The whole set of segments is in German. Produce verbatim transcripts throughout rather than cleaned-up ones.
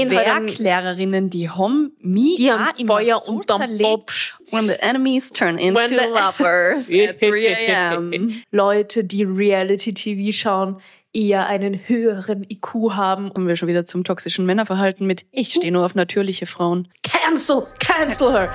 Werklehrerinnen, die haben mich Die haben auch immer Feuer so unterm zerlegt. Obst. When the enemies turn into When the- lovers at three a.m. Leute, die Reality-T V schauen, eher einen höheren I Q haben. Kommen wir schon wieder zum toxischen Männerverhalten mit ich stehe nur auf natürliche Frauen. Cancel! Cancel her!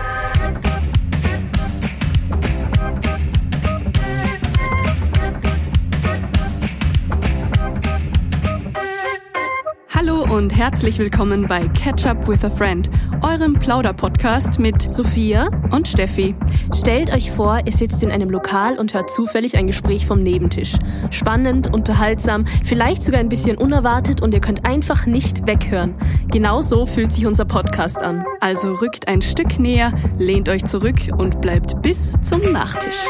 Hallo und herzlich willkommen bei Catch Up with a Friend, eurem Plauder-Podcast mit Sophia und Steffi. Stellt euch vor, ihr sitzt in einem Lokal und hört zufällig ein Gespräch vom Nebentisch. Spannend, unterhaltsam, vielleicht sogar ein bisschen unerwartet und ihr könnt einfach nicht weghören. Genau so fühlt sich unser Podcast an. Also rückt ein Stück näher, lehnt euch zurück und bleibt bis zum Nachtisch.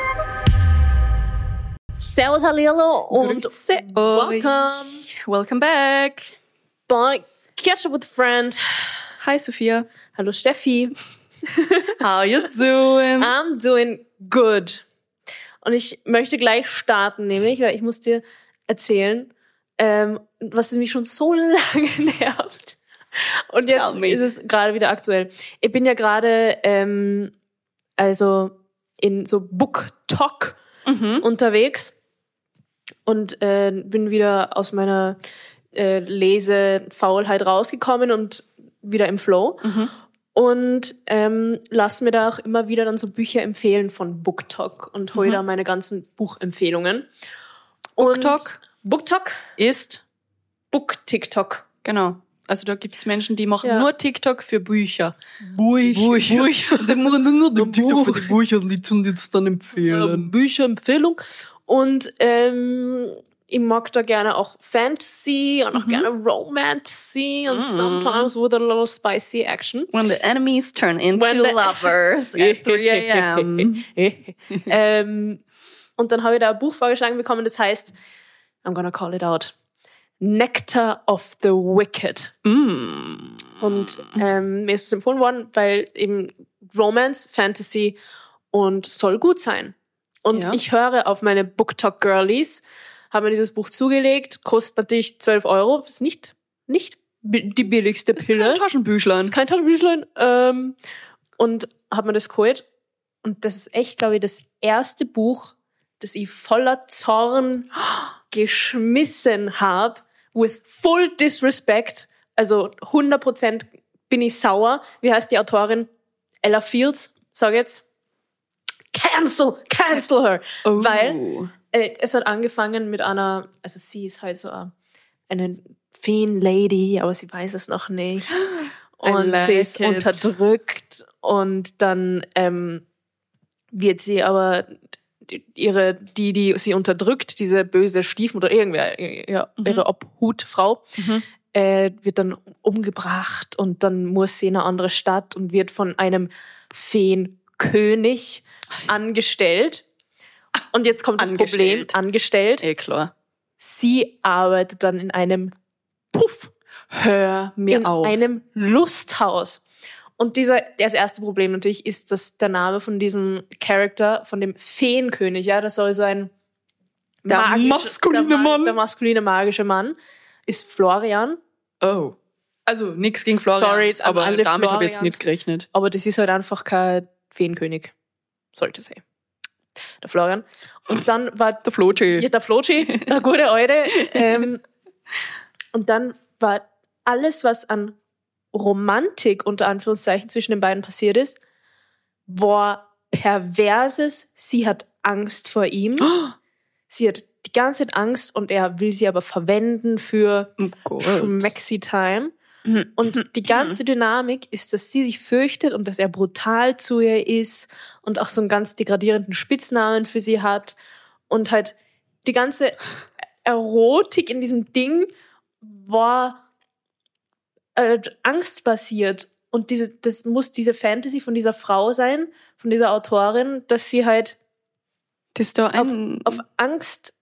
Servus, hallo und Grüße welcome euch. Welcome back. bei Catch Up with a Friend. Hi Sophia. Hallo Steffi. How you doing? I'm doing good. Und ich möchte gleich starten, nämlich, weil ich muss dir erzählen, ähm, was mich schon so lange nervt. Und jetzt ist es gerade wieder aktuell. Ich bin ja gerade ähm, also in so BookTok mhm. unterwegs und äh, bin wieder aus meiner äh, Lesefaulheit rausgekommen und wieder im Flow. Mhm. Und ähm, lass mir da auch immer wieder dann so Bücher empfehlen von BookTok und hole mhm. da meine ganzen Buchempfehlungen. BookTok? BookTok ist Book-TikTok. Genau. Also da gibt es Menschen, die machen Ja. nur TikTok für Bücher. Bücher. Bücher. Bücher. Die machen dann nur den TikTok für die Bücher und die tun jetzt dann empfehlen. Bücherempfehlung. Und ähm, ich mag da gerne auch Fantasy und auch mhm. gerne Romancy und mhm. sometimes with a little spicy action. When the enemies turn into When the- lovers at three a.m. ähm, und dann habe ich da ein Buch vorgeschlagen bekommen, das heißt, I'm gonna call it out, Nectar of the Wicked. Mm. Und ähm, mir ist es empfohlen worden, weil eben Romance, Fantasy und soll gut sein. Und Ja. ich höre auf meine BookTok-Girlies, habe mir dieses Buch zugelegt, kostet natürlich zwölf Euro, ist nicht, nicht bi- die billigste Ist Pille. kein Taschenbüchlein. Ist kein Taschenbüchlein. Ähm, und habe mir das geholt. Und das ist echt, glaube ich, das erste Buch, das ich voller Zorn geschmissen habe, with full disrespect. Also hundert Prozent bin ich sauer. Wie heißt die Autorin? Ella Fields, sag jetzt. Cancel, cancel her. Oh. Weil äh, es hat angefangen mit einer, also sie ist halt so eine, eine Feen-Lady, aber sie weiß es noch nicht. Und like sie ist it. unterdrückt und dann ähm, wird sie aber die- ihre, die, die sie unterdrückt, diese böse Stiefmutter, irgendwer, ja, Mhm. ihre Obhutfrau, Mhm. äh, wird dann umgebracht und dann muss sie in eine andere Stadt und wird von einem Feenkönig angestellt. Und jetzt kommt das Problem, Angestellt. angestellt. Eh klar. Sie arbeitet dann in einem Puff, Hör mir in auf. einem Lusthaus. Und dieser, das erste Problem natürlich ist, dass der Name von diesem Charakter, von dem Feenkönig, ja, das soll so ein Der magische- maskuline der, Ma- Mann. Der maskuline magische Mann ist Florian. Oh. Also nichts gegen Florian, Sorry an aber alle damit habe ich jetzt Florians. nicht gerechnet. Aber das ist halt einfach kein Feenkönig. Sollte sein. Der Florian. Und dann war Der Flotschi. ja, der Flotschi, der gute Alte. Ähm, und dann war alles, was an Romantik unter Anführungszeichen zwischen den beiden passiert ist, war perverses. Sie hat Angst vor ihm. Sie hat die ganze Zeit Angst und er will sie aber verwenden für Oh Gott. Schmexi-Time. Und die ganze Dynamik ist, dass sie sich fürchtet und dass er brutal zu ihr ist und auch so einen ganz degradierenden Spitznamen für sie hat. Und halt die ganze Erotik in diesem Ding war äh, angstbasiert. Und diese, das muss diese Fantasy von dieser Frau sein, von dieser Autorin, dass sie halt Das ist da auf, ein... auf Angst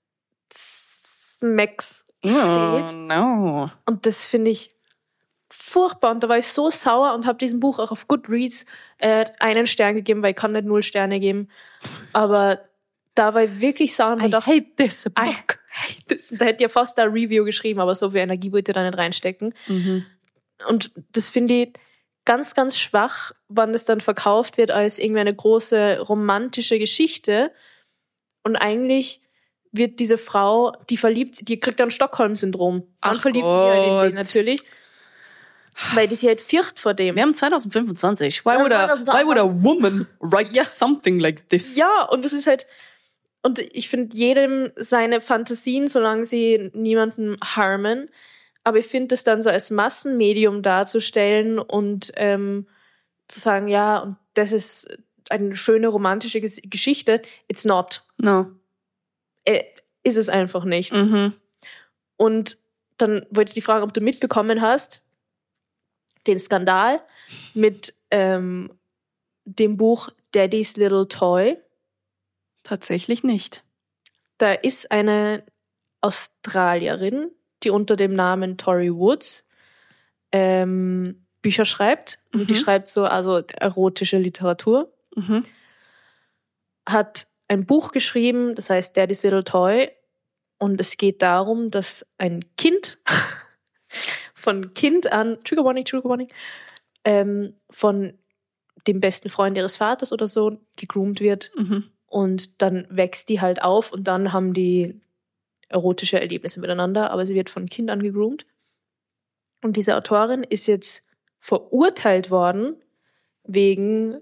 Smacks oh, steht. no. Und das finde ich furchtbar. Und da war ich so sauer und habe diesem Buch auch auf Goodreads äh, einen Stern gegeben, weil ich kann nicht null Sterne geben. Aber da war ich wirklich sauer und hab I gedacht, hate this I book. hate this. Und da hätte ich ja fast ein Review geschrieben, aber so viel Energie wollte ich da nicht reinstecken. Mhm. Und das finde ich ganz, ganz schwach, wann das dann verkauft wird als irgendwie eine große romantische Geschichte. Und eigentlich wird diese Frau, die verliebt, die kriegt dann Stockholm-Syndrom. Dann Ach verliebt sie sich halt in Gott. den natürlich. Weil die sich halt fürcht vor dem. Wir haben zwanzig fünfundzwanzig. Why, Ja, would, a, zwanzig why would a woman write Ja. something like this? Ja, und das ist halt, und ich finde jedem seine Fantasien, solange sie niemanden harmen. Aber ich finde das dann so als Massenmedium darzustellen und ähm, zu sagen, ja, und das ist eine schöne romantische Ges- Geschichte. It's not. No. Äh, ist es einfach nicht. Mhm. Und dann wollte ich die fragen, ob du mitbekommen hast, den Skandal mit ähm, dem Buch Daddy's Little Toy. Tatsächlich nicht. Da ist eine Australierin, die unter dem Namen Tori Woods ähm, Bücher schreibt. Und Mhm. die schreibt so, also erotische Literatur. Mhm. Hat ein Buch geschrieben, das heißt Daddy's Little Toy. Und es geht darum, dass ein Kind von Kind an, Trigger Warning, Trigger Warning, ähm, von dem besten Freund ihres Vaters oder so gegroomt wird. Mhm. Und dann wächst die halt auf und dann haben die erotische Erlebnisse miteinander, aber sie wird von Kind an gegroomt. Und diese Autorin ist jetzt verurteilt worden wegen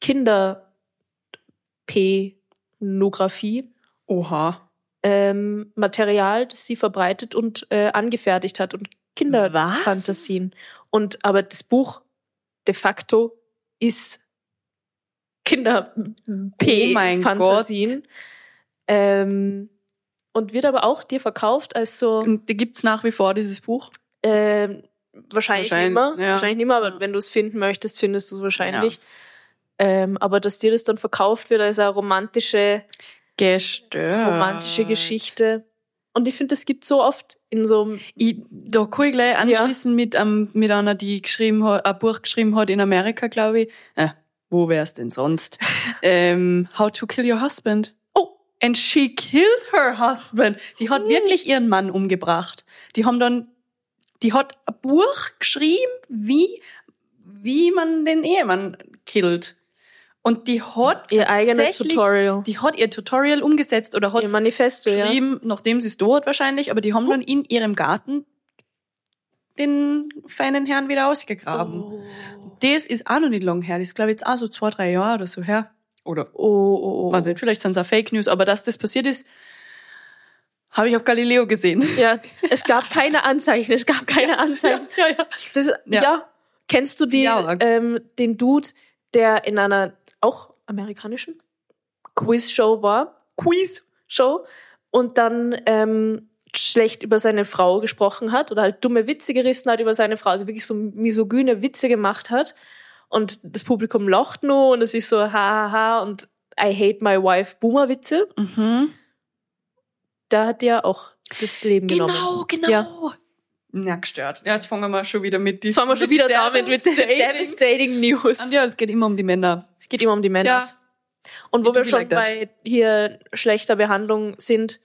Kinder-Pornografie, Oha. ähm, Material, das sie verbreitet und äh, angefertigt hat und Kinderfantasien. Und aber das Buch de facto ist Kinder-P-Fantasien. Ähm, und wird aber auch dir verkauft als so Und die gibt's nach wie vor, dieses Buch? ähm, wahrscheinlich, Wahrscheinlich, nicht mehr. ja. Wahrscheinlich nicht mehr, aber Ja. wenn du es finden möchtest, findest du es wahrscheinlich. Ähm, aber dass dir das dann verkauft wird als eine romantische, Gestört. romantische Geschichte. Und ich finde, das gibt so oft in so einem Ich, da kann ich gleich anschließen mit, ähm, mit einer, die geschrieben hat, ein Buch geschrieben hat in Amerika, glaube ich. Äh, wo wär's denn sonst? ähm, How to Kill Your Husband. Oh, and she killed her husband. Die hat wirklich ihren Mann umgebracht. Die haben dann, die hat ein Buch geschrieben, wie, wie man den Ehemann killt. Und die hat ihr eigenes tatsächlich- Tutorial. Die hat ihr Tutorial umgesetzt oder hat Ihr Manifesto, ja. geschrieben, nachdem sie es da hat wahrscheinlich, aber die haben dann in ihrem Garten den feinen Herrn wieder ausgegraben. Oh. Das ist auch noch nicht lang her. Das ist, glaube ich, jetzt auch so zwei, drei Jahre oder so her. Oder, Oh, oh, oh. weiß nicht, vielleicht sind es auch Fake News, aber dass das passiert ist, habe ich auf Galileo gesehen. Ja, es gab keine Anzeichen, es gab keine Anzeichen. Ja, ja. Das, ja. Ja. Kennst du die, Ja. ähm, den Dude, der in einer auch amerikanischen Quiz-Show war? Quiz-Show. Und dann ähm, schlecht über seine Frau gesprochen hat oder halt dumme Witze gerissen hat über seine Frau, also wirklich so misogyne Witze gemacht hat. Und das Publikum lacht nur und es ist so ha, ha, ha und I hate my wife Boomer-Witze. Mhm. Da hat der auch das Leben Genau, genommen. genau. Ja. Ja, gestört. Ja, jetzt fangen wir schon wieder mit Jetzt waren wir schon wieder damit mit Devastating. Devastating News. Und ja, es geht immer um die Männer. Es geht immer um die Männer. Ja. Und wo It wir do be schon like that. bei hier schlechter Behandlung sind,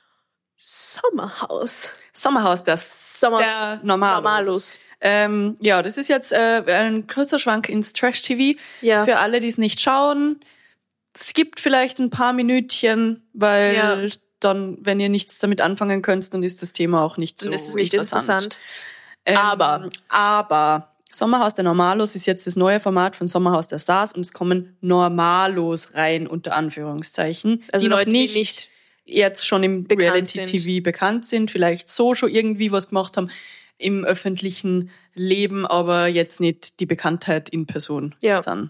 Sommerhaus. Sommerhaus, das Sommer- der Normalos. Normalos. Ähm, ja, das ist jetzt äh, ein kurzer Schwank ins Trash-T V. Ja. Für alle, die es nicht schauen. Es gibt vielleicht ein paar Minütchen, weil Ja. dann, wenn ihr nichts damit anfangen könnt, dann ist das Thema auch nicht so Dann ist es nicht interessant. interessant. Ähm, Aber. Aber Sommerhaus der Normalos ist jetzt das neue Format von Sommerhaus der Stars und es kommen Normalos rein, unter Anführungszeichen. Also die noch Leute, die nicht, nicht jetzt schon im bekannt Reality-T V bekannt sind, vielleicht so schon irgendwie was gemacht haben im öffentlichen Leben, aber jetzt nicht die Bekanntheit in Person Ja. sind.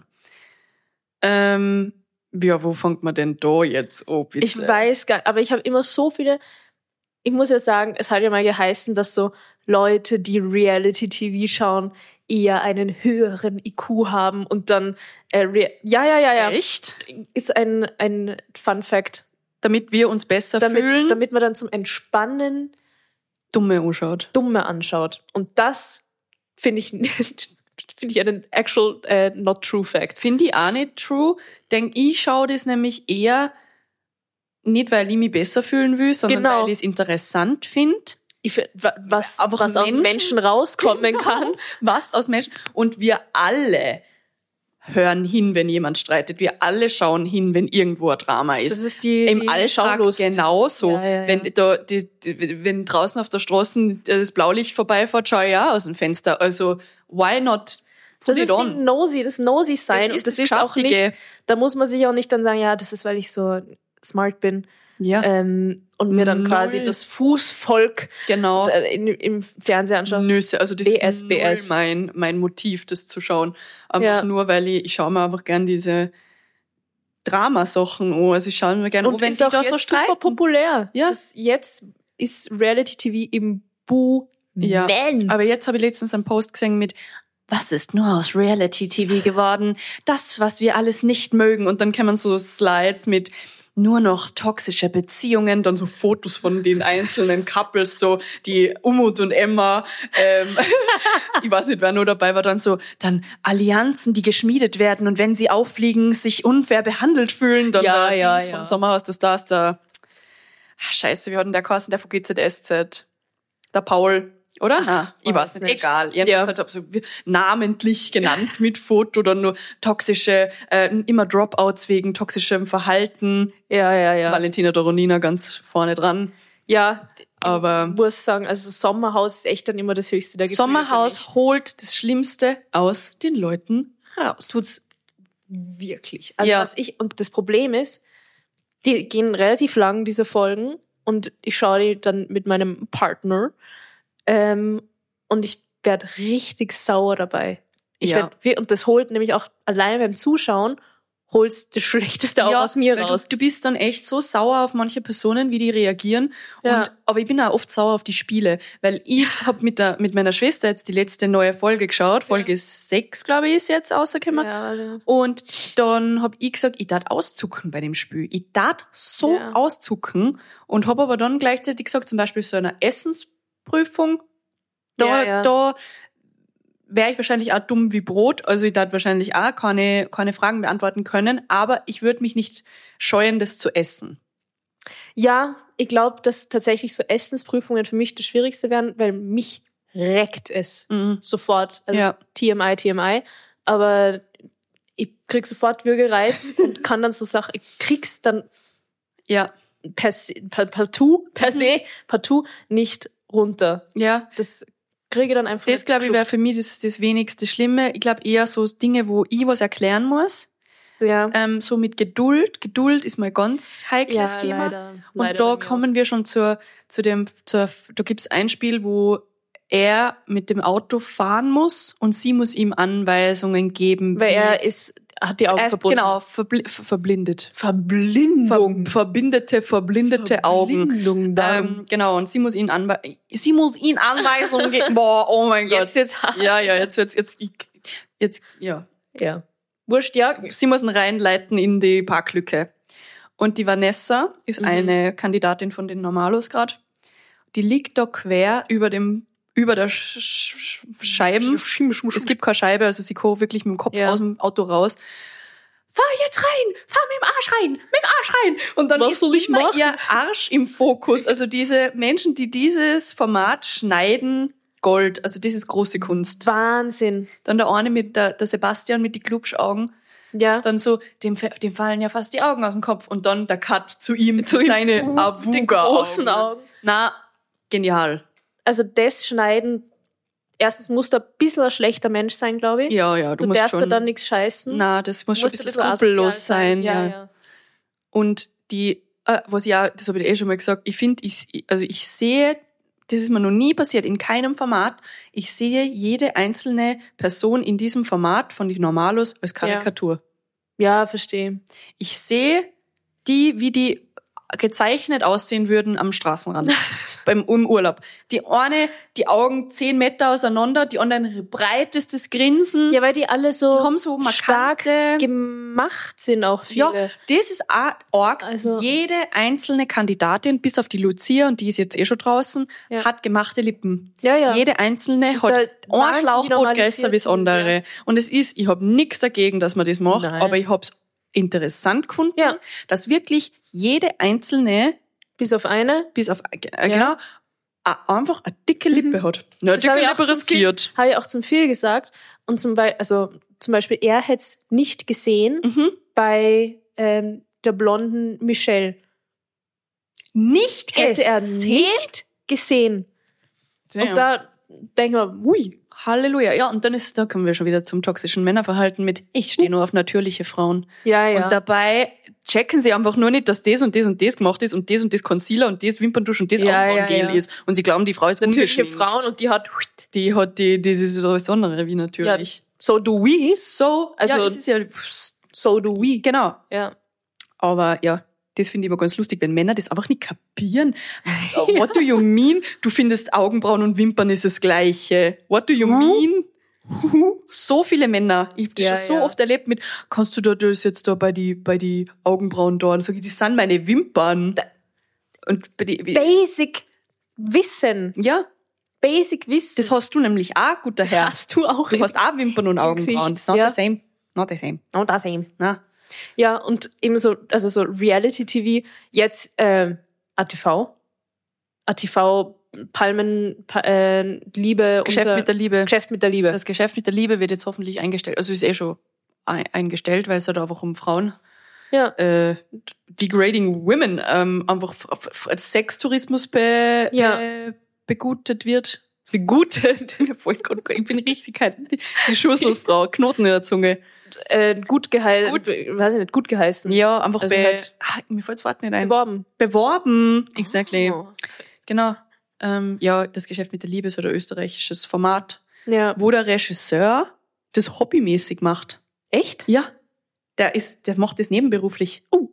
Ähm, ja, wo fängt man denn da jetzt an, bitte? Ich weiß gar nicht, aber ich habe immer so viele, ich muss ja sagen, es hat ja mal geheißen, dass so Leute, die Reality-T V schauen, eher einen höheren I Q haben und dann, äh, Re- ja, ja, ja, ja, Echt? ist ein, ein Fun-Fact. Damit wir uns besser Damit, fühlen, damit man dann zum Entspannen dumme anschaut. Dumme anschaut. Und das finde ich, finde ich einen actual äh, not true fact. Finde ich auch nicht true. Denk, ich schaue das nämlich eher nicht, weil ich mich besser fühlen will, sondern Genau. weil ich es interessant finde. ich find, was, was Menschen, aus Menschen rauskommen kann. Was aus Menschen. Und wir alle hören hin, wenn jemand streitet. Wir alle schauen hin, wenn irgendwo ein Drama ist. Das ist die, Im die Alltag genauso. Ja, ja, ja. Wenn, da, die, die, wenn draußen auf der Straße das Blaulicht vorbeifährt, schaue ich auch aus dem Fenster. Also, why not put das it ist on? die Nosy, das Nosy sein. Das ist, und das das ist auch nicht, da muss man sich auch nicht dann sagen, ja, das ist, weil ich so smart bin. Ja. Ähm, und mir dann Null. quasi das Fußvolk Genau. in, im Fernsehen anschauen. Nüsse, also das B S B S. ist null mein, mein Motiv, das zu schauen. Einfach Ja. nur, weil ich, ich schaue mir einfach gern diese Dramasachen an. Also ich schaue mir gerne an, Und wenn ist die auch da jetzt so super streiten. populär. Ja. Das jetzt ist Reality-T V im Boom. Ja. Man. Aber jetzt habe ich letztens einen Post gesehen mit was ist nur aus Reality-T V geworden? Das, was wir alles nicht mögen. Und dann kann man so Slides mit nur noch toxische Beziehungen, dann so Fotos von den einzelnen Couples, so die Umut und Emma, ähm, ich weiß nicht, wer nur dabei war, dann so, dann Allianzen, die geschmiedet werden und wenn sie auffliegen, sich unfair behandelt fühlen, dann Ja, der ja, Dings ja. vom Sommerhaus des Stars, der, ach, scheiße, wie hat denn der geheißen, der von G Z S Z? Der Paul. Oder? Ach, ich weiß weiß nicht. nicht. Egal. Jedenfalls Ja. halt, hab so namentlich genannt mit Foto, dann nur toxische, äh, immer Dropouts wegen toxischem Verhalten. Ja, ja, ja. Valentina Doronina ganz vorne dran. Ja, Aber ich muss sagen, also Sommerhaus ist echt dann immer das höchste der Gefühle für mich. Sommerhaus holt das Schlimmste aus den Leuten raus. Tut's wirklich. Also Ja. was ich, und das Problem ist, die gehen relativ lang, diese Folgen, und ich schaue die dann mit meinem Partner, ähm, und ich werde richtig sauer dabei. Ich Ja. werd, und das holt nämlich auch alleine beim Zuschauen, holt's das Schlechteste auch Ja, aus mir weil raus. Du, du bist dann echt so sauer auf manche Personen, wie die reagieren. Ja. Und, aber ich bin auch oft sauer auf die Spiele, weil ich habe mit der mit meiner Schwester jetzt die letzte neue Folge geschaut. Folge sechs, glaube ich, ist jetzt rausgekommen. Ja, also. Und dann hab ich gesagt, ich tat auszucken bei dem Spiel. Ich tat so Ja. auszucken und hab aber dann gleichzeitig gesagt, zum Beispiel so einer Essensprüfung, da, Ja, ja. da wäre ich wahrscheinlich auch dumm wie Brot. Also ich tat wahrscheinlich auch keine, keine Fragen beantworten können, aber ich würde mich nicht scheuen, das zu essen. Ja, ich glaube, dass tatsächlich so Essensprüfungen für mich das Schwierigste wären, weil mich reckt es Mhm. sofort. Also Ja. T M I, T M I. Aber ich krieg sofort Würgereiz und kann dann so Sachen, ich krieg's dann Ja, per se, per, partout, per se, partout nicht runter. ja. Das kriege ich dann einfach Das, nicht glaube ich, wäre geschluckt. für mich das, das wenigste Schlimme. Ich glaube eher so Dinge, wo ich was erklären muss. Ja, Ähm, so mit Geduld. Geduld ist mal ganz heikles ja Thema. leider. Und leider da bei mir kommen wir schon zur, zu dem, zur, da gibt's ein Spiel, wo er mit dem Auto fahren muss und sie muss ihm Anweisungen geben. auch. Weil wie- er ist, hat die Augen er, verbunden. Genau, verbli ver verblindet. Verblindung. Ver verbindete, verblindete Augen. Verblindung dann. Ähm, genau, und sie muss ihn anwe sie muss ihn Anweisungen geben. Boah, oh mein Gott. Jetzt, jetzt hart. Ja, ja, jetzt wird's, jetzt, ich, jetzt, ja. Ja. Wurscht, ja. Sie muss ihn reinleiten in die Parklücke. Und die Vanessa ist Mhm. eine Kandidatin von den Normalos gerade. Die liegt da quer über dem, über der Sch Sch Scheiben. Es gibt keine Scheibe, also sie kommt wirklich mit dem Kopf Ja. aus dem Auto raus. Fahr jetzt rein! Fahr mit dem Arsch rein! Mit dem Arsch rein! Und dann Was ist soll ich immer machen? ihr Arsch im Fokus. Also diese Menschen, die dieses Format schneiden, Gold. Also das ist große Kunst. Wahnsinn. Dann der eine mit der, der Sebastian mit die Glubschaugen. Ja. Dann so, dem, dem fallen ja fast die Augen aus dem Kopf. Und dann der Cut zu ihm, zu seine die Abuga-Augen. großen Augen. Na, genial. Also das Schneiden, erstens musst du ein bisschen ein schlechter Mensch sein, glaube ich. Ja, ja, du, Du musst darfst schon. da dann nichts scheißen. Na, das muss Du schon ein musst bisschen asozial skrupellos sein. Ja, Ja, ja. Und die, äh, was ich auch, das habe ich eh schon mal gesagt, ich finde, ich, also ich sehe, das ist mir noch nie passiert, in keinem Format, ich sehe jede einzelne Person in diesem Format von den Normalos als Karikatur. Ja, verstehe. Ich sehe die, wie die gezeichnet aussehen würden am Straßenrand beim im Urlaub. Die eine, die Augen zehn Meter auseinander, die anderen breitestes Grinsen. Ja, weil die alle so, Die haben so stark markante- gemacht sind auch Ja, viele. das ist auch arg. Also- Jede einzelne Kandidatin, bis auf die Lucia, und die ist jetzt eh schon draußen, Ja. hat gemachte Lippen. Ja, ja. Jede einzelne hat da ein wahnsinnig Schlauchboot normalisiert größer wie das sind, andere. ja. Und es ist, ich habe nichts dagegen, dass man das macht, Nein. aber ich habe es interessant gefunden, Ja. dass wirklich jede einzelne, Bis auf eine. bis auf, äh, genau, einfach eine dicke Lippe mhm. hat. Eine das dicke Lippe riskiert. Habe ich auch zum Phil gesagt. Und zum Beispiel, also zum Beispiel, er hätte es nicht gesehen mhm. bei ähm, der blonden Michelle. Nicht hätte er nicht gesehen. Damn. Und da denke ich mir, ui. Halleluja. Ja, und dann ist, da kommen wir schon wieder zum toxischen Männerverhalten mit, ich stehe nur auf natürliche Frauen. Ja, ja. Und dabei checken sie einfach nur nicht, dass das und das und das gemacht ist und das und das Concealer und das Wimperntusch und das ja, Augenbrauengel ja, ja. ist. Und sie glauben, die Frau ist natürliche ungeschminkt. Frauen und die hat, die hat die, das ist so besondere wie natürlich. Ja, so do we. So, also, ja, es ist ja, so do we. Genau. Ja. Aber, ja. Das finde ich immer ganz lustig, wenn Männer das einfach nicht kapieren. What do you mean? Du findest Augenbrauen und Wimpern ist das Gleiche. What do you mean? So viele Männer. Ich habe das ja, schon so ja. oft erlebt mit, kannst du da das jetzt da bei die, bei die Augenbrauen da? Und sag ich, das sind meine Wimpern. Und bei die, Basic Wissen. Ja. Basic Wissen. Das hast du nämlich auch, guter das Herr. Das hast du auch. Du hast auch Wimpern und Augenbrauen. Das ist not ja. the same. Not the same. Not the same. Na. Ja, und eben so, also so Reality-T V, jetzt ähm, A T V, A T V, Palmen, pa- äh, Liebe. Geschäft unter, mit der Liebe. Geschäft mit der Liebe. Das Geschäft mit der Liebe wird jetzt hoffentlich eingestellt. Also ist eh schon ein- eingestellt, weil es halt einfach um Frauen, ja. äh, degrading women, ähm, einfach f- f- als Sextourismus be, ja. be, begutet wird. Begutet? Ich bin richtig halt die, die Schusselfrau, Knoten in der Zunge. Äh, gut geheißen, gut, weiß ich nicht, gut geheißen. Ja, einfach also be, halt ah, mir fällt's Wort nicht ein. Beworben. Beworben, exactly. Oh. Genau. Ähm, ja, das Geschäft mit der Liebe ist ein österreichisches Format, ja. wo der Regisseur das hobbymäßig macht. Echt? Ja. Der ist, der macht das nebenberuflich. Uh.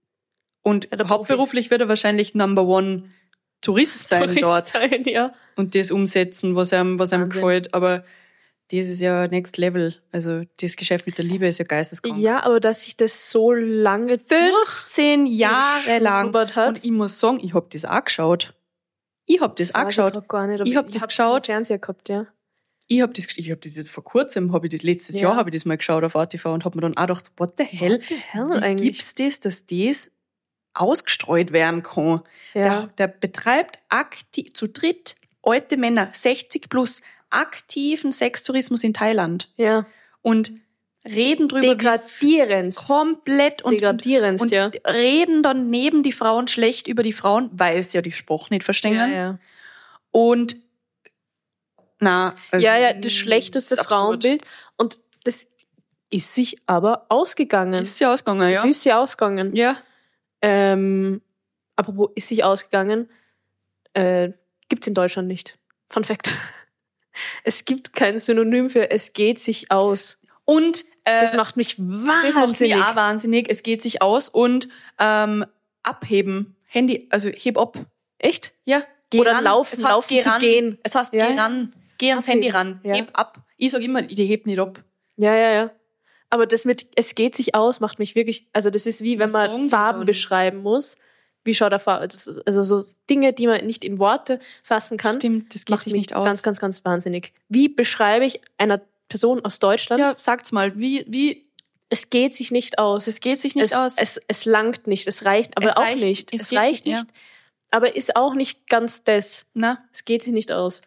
Und ja, hauptberuflich wird er wahrscheinlich Number One Tourist sein Tourist dort. Sein, ja. Und das umsetzen, was einem, was einem gefällt. Aber das ist ja Next Level. Also das Geschäft mit der Liebe ist ja geisteskrank. Ja, aber dass sich das so lange fünfzehn Jahre lang hat. Und ich muss sagen, ich hab das auch geschaut. Ich hab das, das auch geschaut. Ich, gar nicht, ich hab ich das hab geschaut. Fernseher gehabt, ja. Ich hab das, ich hab das jetzt vor kurzem, hab ich das letztes ja. Jahr habe ich das mal geschaut auf A T V und hab mir dann auch gedacht, what the hell? What the hell wie eigentlich? Gibt's das, dass das ausgestreut werden kann? Ja. Der, der betreibt aktiv, zu dritt, alte Männer, sechzig plus, aktiven Sextourismus in Thailand. Ja. Und reden drüber. Degradierendst. Komplett. Und, Degradierendst, und, und ja. reden dann neben die Frauen schlecht über die Frauen, weil sie ja die Sprache nicht verstehen. Ja, ja. Und, na. Also ja, ja, das schlechteste das Frauenbild. Und das ist sich aber ausgegangen. Ist ja ausgegangen, ja. Das ist ja ausgegangen. Ja. Ähm, apropos, ist sich ausgegangen, äh, gibt's in Deutschland nicht. Fun Fact. Es gibt kein Synonym für es geht sich aus. Und äh, das macht mich wahnsinnig. Das macht mich auch wahnsinnig. Es geht sich aus und ähm, abheben. Handy, also heb ab. Echt? Ja. Geh Oder ran. laufen, laufen geh zu ran. gehen. Es heißt, ja. geh ran. Geh ans Abheben. Handy ran. Ja. Heb ab. Ich sag immer, die hebt nicht ab. Ja, ja, ja. Aber das mit es geht sich aus macht mich wirklich, also das ist wie, wenn man Farben beschreiben muss. Wie schaut der Farbe? Also so Dinge, die man nicht in Worte fassen kann. Stimmt, das geht macht sich mich nicht aus. Ganz, ganz, ganz wahnsinnig. Wie beschreibe ich einer Person aus Deutschland? Ja, sagt's mal. Wie, wie? Es geht sich nicht aus. Es geht sich nicht es, aus. Es, es langt nicht. Es reicht aber es auch reicht, nicht. Es, es reicht nicht. Ja. Aber ist auch nicht ganz das. Na? Es geht sich nicht aus.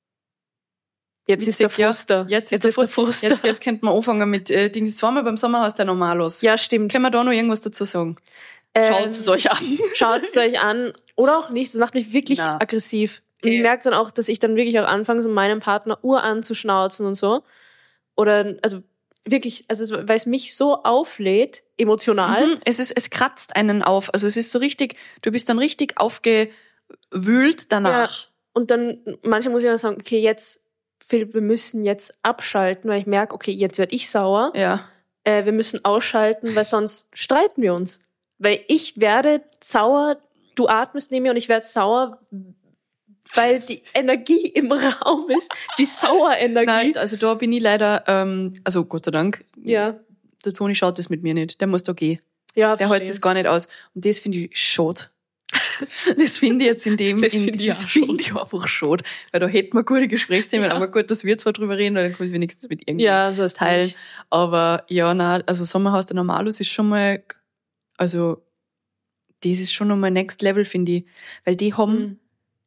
Jetzt Witzig, ist der Frust da. Ja. Jetzt, jetzt ist der Frust da. Jetzt, jetzt könnte man anfangen mit äh, Dings. Zweimal beim Sommerhaus der Normalos. Ja, stimmt. Können wir da noch irgendwas dazu sagen? Ähm, Schaut es euch an. Schaut es euch an. Oder auch nicht. Das macht mich wirklich Na. aggressiv. Und ich merke dann auch, dass ich dann wirklich auch anfange, so meinem Partner Uhr anzuschnauzen und so. Oder, also wirklich, also weil es mich so auflädt, emotional. Mhm. Es ist, es kratzt einen auf. Also es ist so richtig, du bist dann richtig aufgewühlt danach. Ja. Und dann, manchmal muss ich dann sagen, okay, jetzt, Philipp, wir müssen jetzt abschalten, weil ich merke, okay, jetzt werde ich sauer. Ja. Äh, wir müssen ausschalten, weil sonst streiten wir uns. Weil ich werde sauer, du atmest neben mir und ich werde sauer, weil die Energie im Raum ist, die Sauerenergie. Nein, also da bin ich leider, ähm, also Gott sei Dank, ja. der Toni schaut das mit mir nicht, der muss da gehen. Ja, der hält das gar nicht aus. Und das finde ich schade. Das finde ich jetzt in dem, das finde ich, find ich einfach schade. Weil da hätten wir gute Gesprächsthemen, ja. aber gut, dass wir zwar drüber reden, weil dann kann ich wenigstens mit irgendjemandem ja, so teilen. Nicht. Aber ja, nein, also Sommerhaus der Normalos ist schon mal, also das ist schon nochmal Next Level, finde ich. Weil die haben, mhm.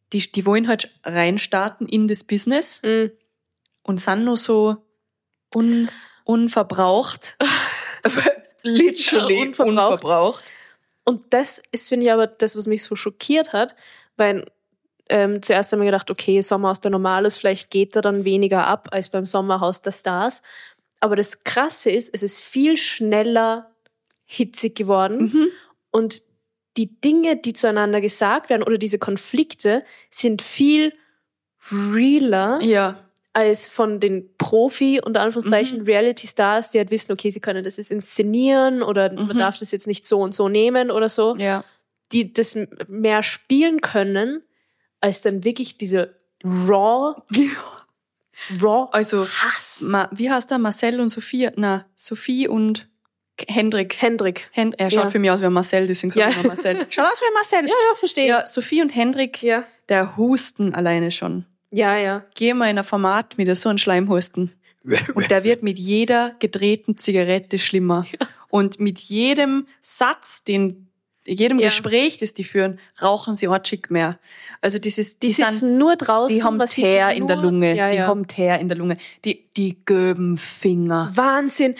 die, die wollen halt reinstarten in das Business Mhm. und sind nur so un, unverbraucht. Literally Ja, unverbraucht. unverbraucht. Und das ist, finde ich, aber das, was mich so schockiert hat, weil ähm, zuerst haben wir gedacht, okay, Sommerhaus der Normales, vielleicht geht er dann weniger ab als beim Sommerhaus der Stars. Aber das Krasse ist, es ist viel schneller hitzig geworden. Mhm. Und die Dinge, die zueinander gesagt werden oder diese Konflikte sind viel realer Ja. als von den Profi- unter Anführungszeichen Mhm. Reality-Stars, die halt wissen, okay, sie können das jetzt inszenieren oder man Mhm. darf das jetzt nicht so und so nehmen oder so. Ja. Die das m- mehr spielen können, als dann wirklich diese raw, raw Also, Hass. Ma, wie heißt der? Marcel und Sophie? Na, Sophie und Hendrik. Hendrik. Hen er schaut Ja. für mich aus wie Marcel, deswegen sage Ja. ich immer Marcel. Schaut aus wie Marcel. Ja, ja, verstehe. Ja, Sophie und Hendrik, Ja, der Husten alleine schon. ja. ja. Geh mal in ein Format mit so einem Schleimhusten. Und der wird mit jeder gedrehten Zigarette schlimmer. Und mit jedem Satz, den, jedem Ja. Gespräch, das die führen, rauchen sie ortschig mehr. Also dieses, Die, die, sind, sitzen nur draußen. die haben was sie Teer nur- in der Lunge. Ja, die ja. haben Teer in der Lunge. Die, die göben Finger. Wahnsinn.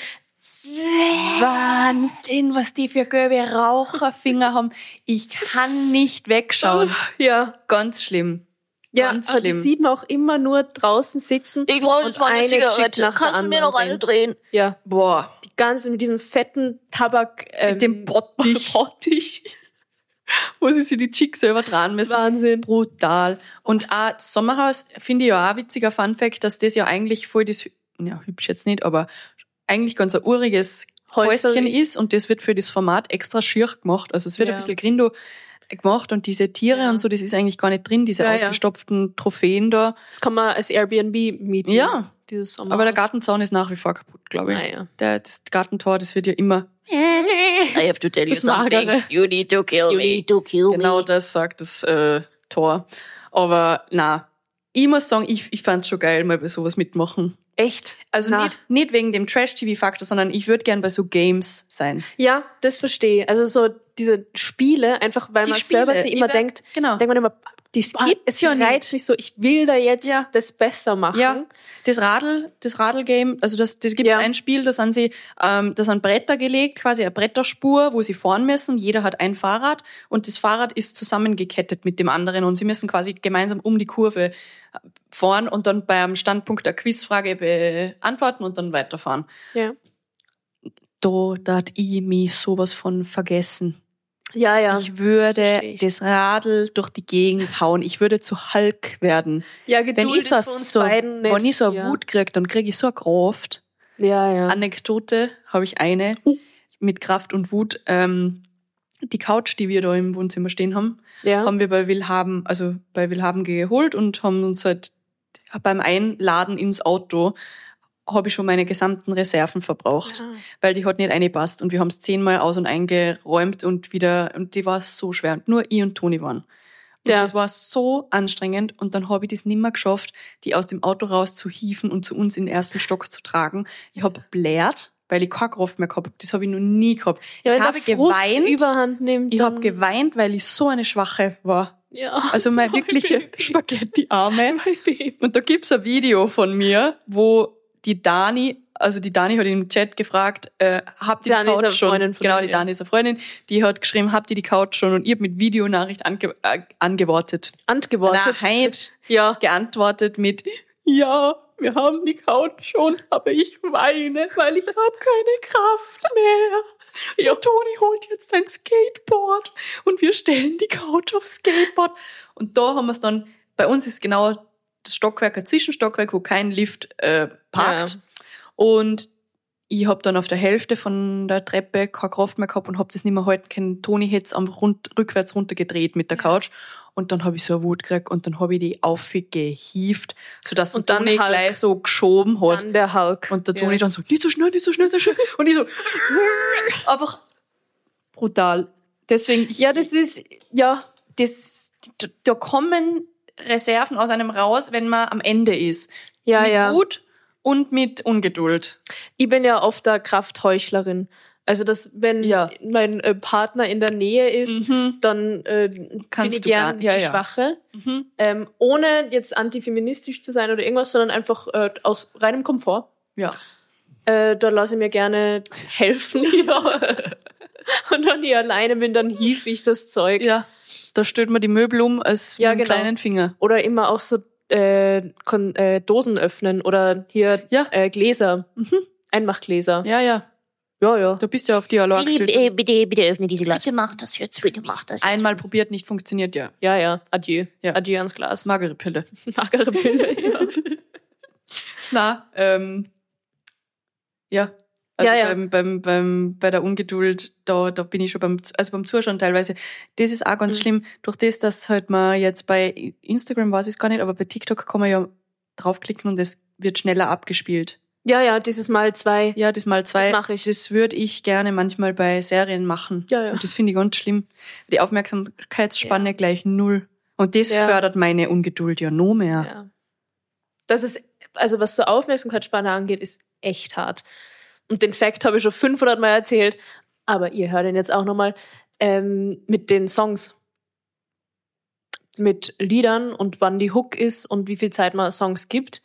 Wahnsinn, was die für göbe Raucherfinger haben. Ich kann nicht wegschauen. Ja. Ganz schlimm. Ja, Ganz aber die schlimm. sieht man auch immer nur draußen sitzen. Ich brauche und jetzt mal eine eine Zigarette. schickt nach der Kannst du mir noch anderen eine drehen? Ja, Boah. die ganze mit diesem fetten Tabak. Ähm, Mit dem Bottich. Bottich. Wo sie sich die Chicks selber dran müssen. Wahnsinn. Brutal. Und auch das Sommerhaus finde ich ja auch ein witziger Funfact, dass das ja eigentlich voll das, hü- ja, hübsch jetzt nicht, aber eigentlich ganz ein uriges Häuserl Häuschen ist. ist und das wird für das Format extra schier gemacht. Also es wird Ja. ein bisschen Grindo gemacht und diese Tiere Ja. und so, das ist eigentlich gar nicht drin, diese Ja, ja. ausgestopften Trophäen da. Das kann man als Airbnb mieten. Ja. Dieses Sommerhaus. Aber der Gartenzaun ist nach wie vor kaputt, glaube ich. Naja. Der, das Gartentor, das wird ja immer, I have to tell you Das something. Magere. You need to kill You me. need to kill genau me. das sagt das äh, Tor. Aber na, ich muss sagen, ich, ich fand's schon geil, mal bei sowas mitmachen. Echt? Also Na. nicht, nicht wegen dem Trash-T V-Faktor, sondern ich würde gern bei so Games sein. Ja, das verstehe ich. Also so diese Spiele, einfach weil Die man Spiele, selber sich immer ich wär- denkt, genau. denkt man immer, Das boah, gibt's es ja reizt nicht. mich so, ich will da jetzt Ja. das besser machen. Ja, das Radl, das Radl-Game, also das, das gibt's Ja. ein Spiel, da sind sie, ähm, da sind Bretter gelegt, quasi eine Bretterspur, wo sie fahren müssen. Jeder hat ein Fahrrad und das Fahrrad ist zusammengekettet mit dem anderen und sie müssen quasi gemeinsam um die Kurve fahren und dann beim Standpunkt der Quizfrage beantworten und dann weiterfahren. Ja, Da darf ich mich sowas von vergessen. ja. ja. Ich würde versteh ich. das Radl durch die Gegend hauen. Ich würde zu Hulk werden. ja, Geduld Wenn ich so, ist für uns so, beiden nicht. wenn ich so eine ja. Wut kriege, dann kriege ich so eine Kraft. Ja, ja. Anekdote habe ich eine mit Kraft und Wut. Ähm, die Couch, die wir da im Wohnzimmer stehen haben, ja. haben wir bei Willhaben, also bei Willhaben geholt und haben uns halt beim Einladen ins Auto habe ich schon meine gesamten Reserven verbraucht, Ja. weil die hat nicht reingepasst und wir haben es zehnmal aus- und eingeräumt und wieder, und die war so schwer und nur ich und Toni waren. Und Ja. das war so anstrengend und dann habe ich das nimmer geschafft, die aus dem Auto raus zu hieven und zu uns in den ersten Stock zu tragen. Ich habe blärt, weil ich keine Kraft mehr gehabt habe. Das habe ich noch nie gehabt. Ja, ich wenn habe der Frust geweint. Überhand nimmt. Ich dann- habe geweint, weil ich so eine Schwache war. Ja. Also meine wirkliche Spaghetti-Arme. Und da gibt's ein Video von mir, wo die Dani, also die Dani hat im Chat gefragt, äh, habt ihr die Dani ist eine Couch schon? Freundin von Genau, mir, die ja. Dani ist eine Freundin. Die hat geschrieben, habt ihr die Couch schon? Und ich hab mit Videonachricht ange äh, angewortet. Antwortet. Nein, Ja. geantwortet mit, ja, wir haben die Couch schon, aber ich weine, weil ich habe keine Kraft mehr. Ja, Toni holt jetzt ein Skateboard und wir stellen die Couch aufs Skateboard. Und da haben wir es dann, bei uns ist genau das Stockwerk, ein Zwischenstockwerk, wo kein Lift äh, parkt. Ja. Und ich hab dann auf der Hälfte von der Treppe keine Kraft mehr gehabt und hab das nicht mehr halten können. Toni hätt's einfach rund, rückwärts runtergedreht mit der Couch. Und dann hab ich so eine Wut gekriegt und dann hab ich die aufgehievt, sodass Und der dann Toni Hulk. gleich so geschoben hat. Dann der Hulk. Und der Toni ja. dann so, nicht so schnell, nicht so schnell, nicht so schnell. Und ich so, einfach brutal. Deswegen, ich, Ja, das ist, ja. das, da, da kommen Reserven aus einem raus, wenn man am Ende ist. Ja, mit ja. Wut und mit Ungeduld. Ich bin ja oft der Kraftheuchlerin. Also, dass wenn ja. mein äh, Partner in der Nähe ist, mhm. dann äh, bin ich gern gar, ja, die ja. Schwache. Mhm. Ähm, ohne jetzt antifeministisch zu sein oder irgendwas, sondern einfach äh, aus reinem Komfort. Ja. Äh, da lasse ich mir gerne helfen. Ja. Und wenn ich alleine bin, dann hief ich das Zeug. Ja, da stellt man die Möbel um als ja, mit einem genau. kleinen Finger. Oder immer auch so äh, Kon- äh, Dosen öffnen oder hier ja. äh, Gläser. Mhm. Einmachgläser. Ja, ja. Ja, ja. Du bist ja auf Dialog gestellt. Bitte, bitte, bitte öffne diese Glas. Bitte mach das jetzt. Bitte mach das jetzt. Einmal probiert, nicht funktioniert, ja. Ja, ja. Adieu. Ja. Adieu ans Glas. Magere Pille. Magere Pille, ja. Na, ähm, ja. Also ja, ja. Beim, beim, beim, bei der Ungeduld, da, da bin ich schon beim, also beim Zuschauen teilweise. Das ist auch ganz mhm. schlimm. Durch das, dass halt man jetzt bei Instagram weiß ich es gar nicht, aber bei TikTok kann man ja draufklicken und es wird schneller abgespielt. Ja, ja, dieses Mal zwei. Ja, das Mal zwei. Das mache ich. Das würde ich gerne manchmal bei Serien machen. Ja, ja. Und das finde ich ganz schlimm. Die Aufmerksamkeitsspanne ja. gleich null. Und das ja. fördert meine Ungeduld ja noch mehr. Ja. Das ist, also was so Aufmerksamkeitsspanne angeht, ist echt hart. Und den Fact habe ich schon fünfhundert Mal erzählt, aber ihr hört ihn jetzt auch nochmal, ähm, mit den Songs. Mit Liedern und wann die Hook ist und wie viel Zeit man Songs gibt.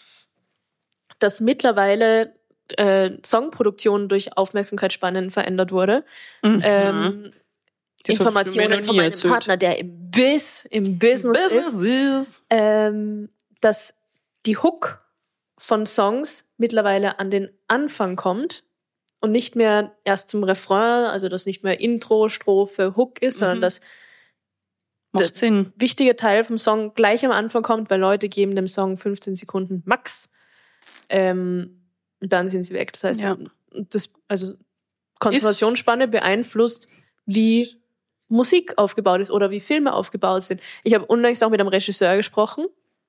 Dass mittlerweile äh, Songproduktion durch Aufmerksamkeitsspannen verändert wurde. Mhm. Ähm, Informationen von meinem erzählt. Partner, der im Biz, im Business, Business ist, ist. Ähm, dass die Hook von Songs mittlerweile an den Anfang kommt und nicht mehr erst zum Refrain, also dass nicht mehr Intro, Strophe, Hook ist, mhm. sondern dass Macht der Sinn. wichtige Teil vom Song gleich am Anfang kommt, weil Leute geben dem Song fünfzehn Sekunden max. Ähm, dann sind sie weg. Das heißt, ja. das, also Konzentrationsspanne beeinflusst, wie Musik aufgebaut ist oder wie Filme aufgebaut sind. Ich habe unlängst auch mit einem Regisseur gesprochen,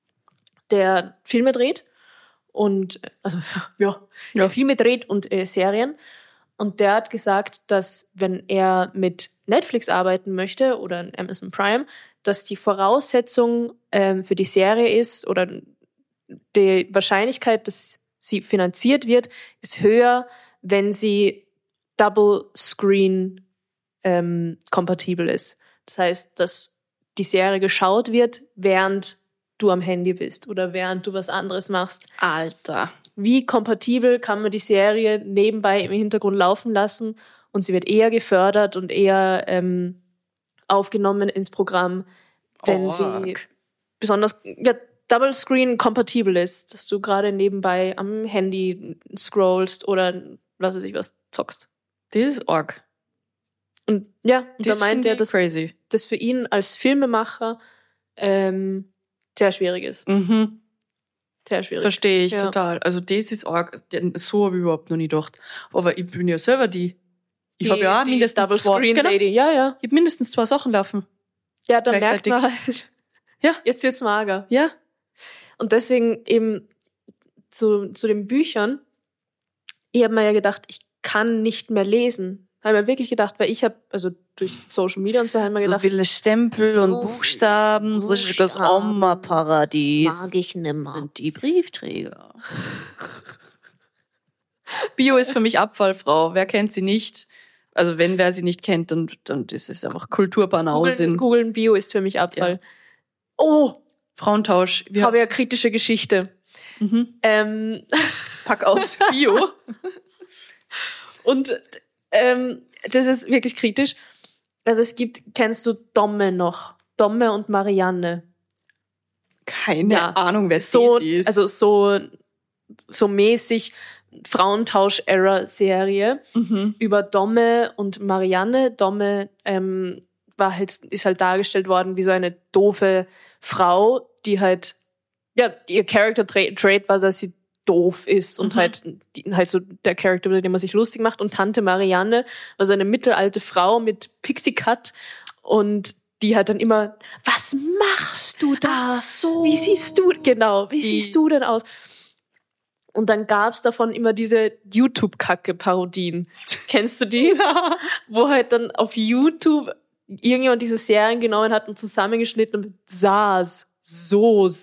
der Filme dreht und also ja, ja. der Filme dreht und äh, Serien. Und der hat gesagt, dass wenn er mit Netflix arbeiten möchte oder Amazon Prime, dass die Voraussetzung ähm, für die Serie ist oder die Wahrscheinlichkeit, dass sie finanziert wird, ist höher, wenn sie Double Screen ähm, kompatibel ist. Das heißt, dass die Serie geschaut wird, während du am Handy bist oder während du was anderes machst. Alter. Wie kompatibel kann man die Serie nebenbei im Hintergrund laufen lassen und sie wird eher gefördert und eher ähm, aufgenommen ins Programm, wenn Org. sie besonders ja, Double Screen kompatibel ist, dass du gerade nebenbei am Handy scrollst oder was weiß ich was zockst. Das ist arg. Und ja, und das da meint er, dass crazy. das für ihn als Filmemacher ähm, sehr schwierig ist. Mhm. Sehr schwierig. Verstehe ich ja. total. Also das ist arg. So habe ich überhaupt noch nie gedacht. Aber ich bin ja selber die. Ich habe ja auch mindestens Double zwei. Screen Genau. Lady. Ja, ja. Ich habe mindestens zwei Sachen laufen. Ja, dann merkt man halt. Ja. Jetzt wird's mager. Ja. Und deswegen eben zu, zu den Büchern, ich habe mir ja gedacht, ich kann nicht mehr lesen. Habe mir wirklich gedacht, weil ich habe, also durch Social Media und so, habe ich mir gedacht, so viele Stempel und Buchstaben, so richtiges Oma-Paradies. Mag ich nimmer. Sind die Briefträger. Bio ist für mich Abfallfrau. Wer kennt sie nicht? Also wenn wer sie nicht kennt, dann, dann ist es einfach Kulturbanausen. Googeln Bio ist für mich Abfall. Ja. Oh, Frauentausch. Ich habe ja kritische Geschichte. Mhm. Ähm. Pack aus. Bio. Und ähm, das ist wirklich kritisch. Also es gibt, kennst du Domme noch? Domme und Marianne. Keine ja. Ahnung, wer so sie ist. Also so, so mäßig Frauentausch-Era-Serie mhm. über Domme und Marianne. Domme ähm, war halt, ist halt dargestellt worden wie so eine doofe Frau, die halt, ja, ihr Character-Trait war, dass sie doof ist und mhm. halt, die, halt so der Charakter, über den man sich lustig macht. Und Tante Marianne war so eine mittelalte Frau mit Pixie-Cut und die hat dann immer, was machst du da? Ach so. Wie siehst du, genau, wie die. siehst du denn aus? Und dann gab's davon immer diese YouTube-Kacke-Parodien. Kennst du die? Ja. Wo halt dann auf YouTube irgendjemand diese Serien genommen hat und zusammengeschnitten und saß, so's,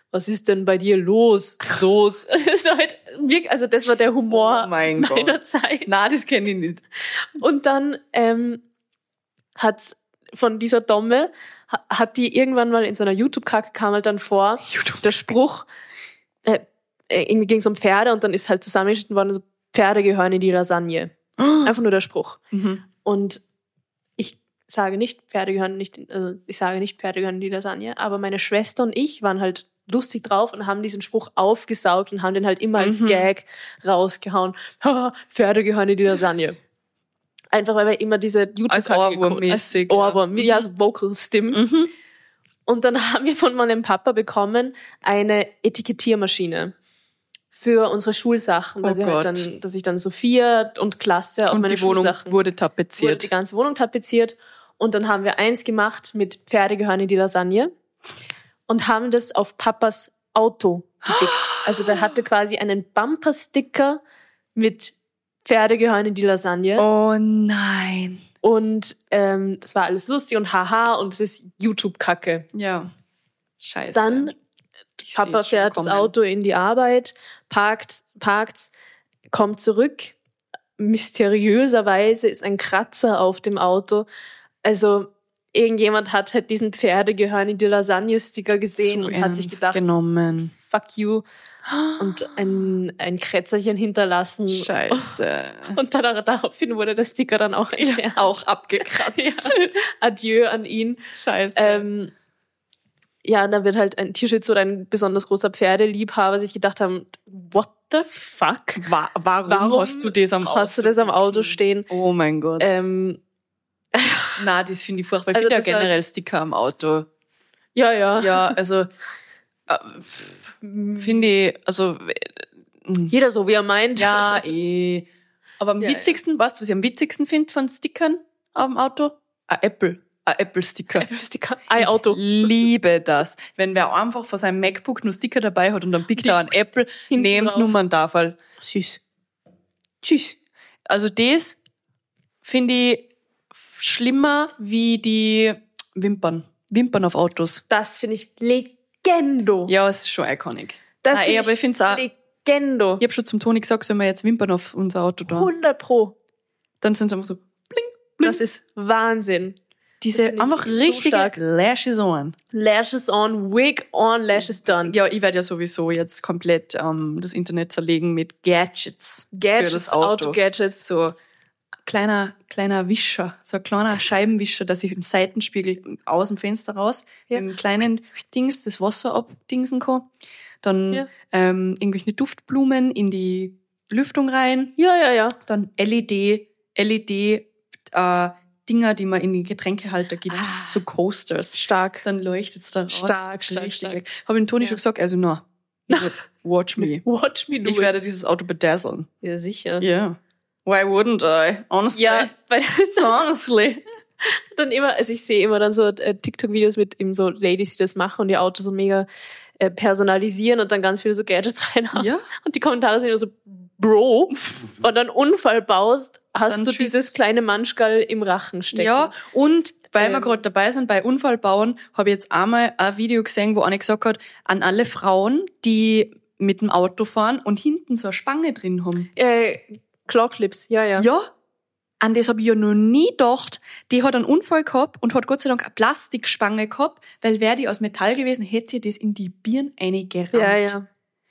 was ist denn bei dir los? So's. halt wirklich, also das war der Humor oh mein meiner Gott. Zeit. Na, das kenne ich nicht. Und dann ähm, hat's von dieser Domme, hat die irgendwann mal in so einer YouTube-Kacke kam halt dann vor, YouTube. der Spruch, äh, irgendwie ging es um Pferde und dann ist halt zusammengeschnitten worden, so, Pferde gehören in die Lasagne. Oh. Einfach nur der Spruch. Mhm. Und ich sage nicht, Pferde gehören nicht, in, also ich sage nicht, Pferde gehören in die Lasagne, aber meine Schwester und ich waren halt lustig drauf und haben diesen Spruch aufgesaugt und haben den halt immer als mhm. Gag rausgehauen. Pferde gehören in die Lasagne. Einfach, weil wir immer diese YouTube-Kacke Ohrwurm-mäßig. Ohrwurm, ja, ja, so Vocal-Stimmen. Mhm. Und dann haben wir von meinem Papa bekommen eine Etikettiermaschine für unsere Schulsachen. Oh also Gott. halt dann, dass ich dann Sophia und Klasse auf und meine die Wohnung Schulsachen wurde tapeziert. Wurde die ganze Wohnung tapeziert. Und dann haben wir eins gemacht mit Pferde gehören in die Lasagne und haben das auf Papas Auto gedickt. Also der hatte quasi einen Bumper-Sticker mit Pferde gehören in die Lasagne. Oh nein. Und ähm, das war alles lustig und haha und es ist YouTube-Kacke. Ja. Scheiße. Dann Ich Papa fährt das Auto in die Arbeit, parkt, parkt's, kommt zurück. Mysteriöserweise ist ein Kratzer auf dem Auto. Also irgendjemand hat halt diesen Pferde gehören in die Lasagne-Sticker gesehen so und hat sich gedacht, genommen. fuck you. Und ein, ein Krätzerchen hinterlassen. Scheiße. Und dann daraufhin wurde der Sticker dann auch entfernt. Ja, auch abgekratzt. Ja. Adieu an ihn. Scheiße. Ähm, ja, da wird halt ein Tierschützer oder ein besonders großer Pferdeliebhaber sich gedacht haben, what the fuck? Wa- warum, Warum hast du das am Auto? Hast du das am Auto stehen? Oh mein Gott. Ähm, Na, das finde ich furchtbar. Ich Also finde ja das generell halt- Sticker am Auto. ja, ja. Ja, also äh, finde ich, also Jeder so, wie er meint. ja, eh. Aber am Ja, witzigsten, weißt du, was ich am witzigsten finde von Stickern am Auto? Ein Apple. Ein Apple-Sticker. Sticker. Ein Auto. Ich liebe das. Wenn wer einfach von seinem MacBook nur Sticker dabei hat und dann pickt er einen Apple, nehm's drauf. Nummerntafel. Süß. Tschüss. Also das finde ich schlimmer wie die Wimpern. Wimpern auf Autos. Das finde ich Legendo. Ja, es ist schon iconic. Das Nein, find eh, aber ich finde es auch. Legendo. Ich habe schon zum Toni gesagt, sollen wir jetzt Wimpern auf unser Auto da. hundert Pro. Dann sind es einfach so Das ist Wahnsinn. diese finde ich einfach so richtige stark. Lashes on. Lashes on, wig on, lashes done. Ja, ich werde ja sowieso jetzt komplett ähm, das Internet zerlegen mit Gadgets, Gadgets, für das Auto. Auto-Gadgets. So kleiner kleiner Wischer, so ein kleiner Scheibenwischer, dass ich im Seitenspiegel aus dem Fenster raus Ja. mit einem kleinen Dings das Wasser abdingsen kann. Dann Ja. ähm, irgendwelche Duftblumen in die Lüftung rein. Ja, ja, ja. Dann L E D, L E D äh, Dinger, die man in die Getränkehalter gibt, Ah. so Coasters. Stark. Dann leuchtet's da raus. Stark, stark, Richtig. stark. Habe ich dem Toni Ja. schon gesagt, also na, ich werd- watch me. Watch me do Ich it. werde dieses Auto bedazzlen. Ja, sicher. Yeah. Why wouldn't I? Honestly. Ja, weil Honestly. dann immer, also ich sehe immer dann so äh, TikTok-Videos mit eben so Ladies, die das machen und ihr Auto so mega äh, personalisieren und dann ganz viele so Gadgets reinhauen. Ja. Und die Kommentare sind immer so, Bro, wenn du einen Unfall baust, hast Dann du tschüss. dieses kleine Manschgal im Rachen stecken. Ja, und weil wir Ähm. gerade dabei sind, bei Unfallbauen, habe ich jetzt einmal ein Video gesehen, wo eine gesagt hat, an alle Frauen, die mit dem Auto fahren und hinten so eine Spange drin haben. Äh, Clawclips, ja, ja. Ja, an das habe ich ja noch nie gedacht. Die hat einen Unfall gehabt und hat Gott sei Dank eine Plastikspange gehabt, weil wäre die aus Metall gewesen, hätte sie das in die Birne eingerammt. Ja, ja.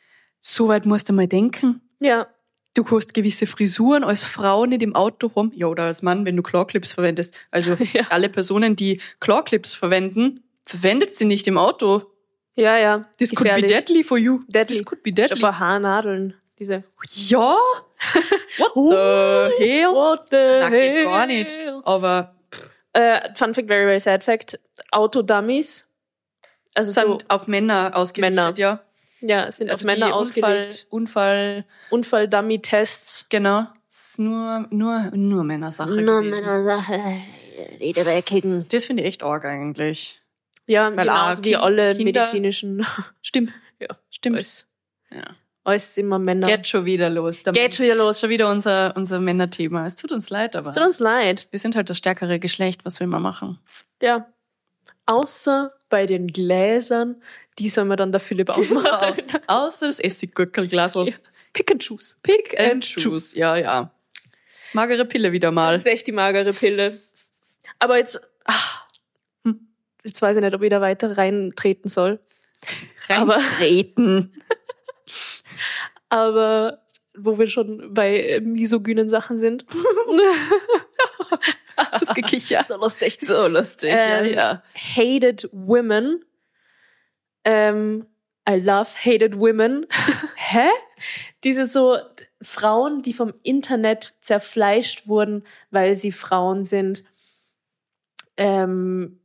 So weit musst du mal denken. Ja, Du kannst gewisse Frisuren als Frau nicht im Auto haben. Ja, oder als Mann, wenn du Clawclips verwendest. Also Ja. alle Personen, die Clawclips verwenden, verwendet sie nicht im Auto. ja, ja. This could be Gefährlich. deadly for you. Deadly. This could be deadly. Vor Haarnadeln. Diese. Ja? What the hell? What the Na, geht gar nicht. Aber Äh, Fun Fact, very, very sad fact. Autodummies. Also so, sind auf Männer ausgerichtet, Männer. ja. ja, sind Also auf Männer die ausgelegt. Unfall, Unfall, Unfall-Dummy-Tests. genau. Es ist nur, nur, nur Männersache Nur gewesen. Männersache. Die dabei kicken. Das finde ich echt arg eigentlich. Ja, Weil genauso auch wie Kind- alle Kinder- medizinischen. Stimmt. Ja, Stimmt. alles, Ja. alles immer Männer. Geht schon wieder los. Da Geht schon wieder los. schon wieder unser, unser Männerthema. Es tut uns leid, aber Es tut uns leid. wir sind halt das stärkere Geschlecht. Was will man machen? Ja. Außer bei den Gläsern, Die soll mir dann der Philipp ausmachen. Genau. Außer das Essiggurkelglas. Ja. Pick and choose. Pick and choose. Ja, ja. Magere Pille wieder mal. Das ist echt die magere Pille. Aber jetzt, ach, jetzt weiß ich nicht, ob ich da weiter reintreten soll. Reintreten. Aber, aber wo wir schon bei misogynen Sachen sind. Das Gekicher. So lustig. So lustig, ähm, ja, ja. Hated Women. Ähm, I love hated women. Hä? Diese so Frauen, die vom Internet zerfleischt wurden, weil sie Frauen sind, ähm,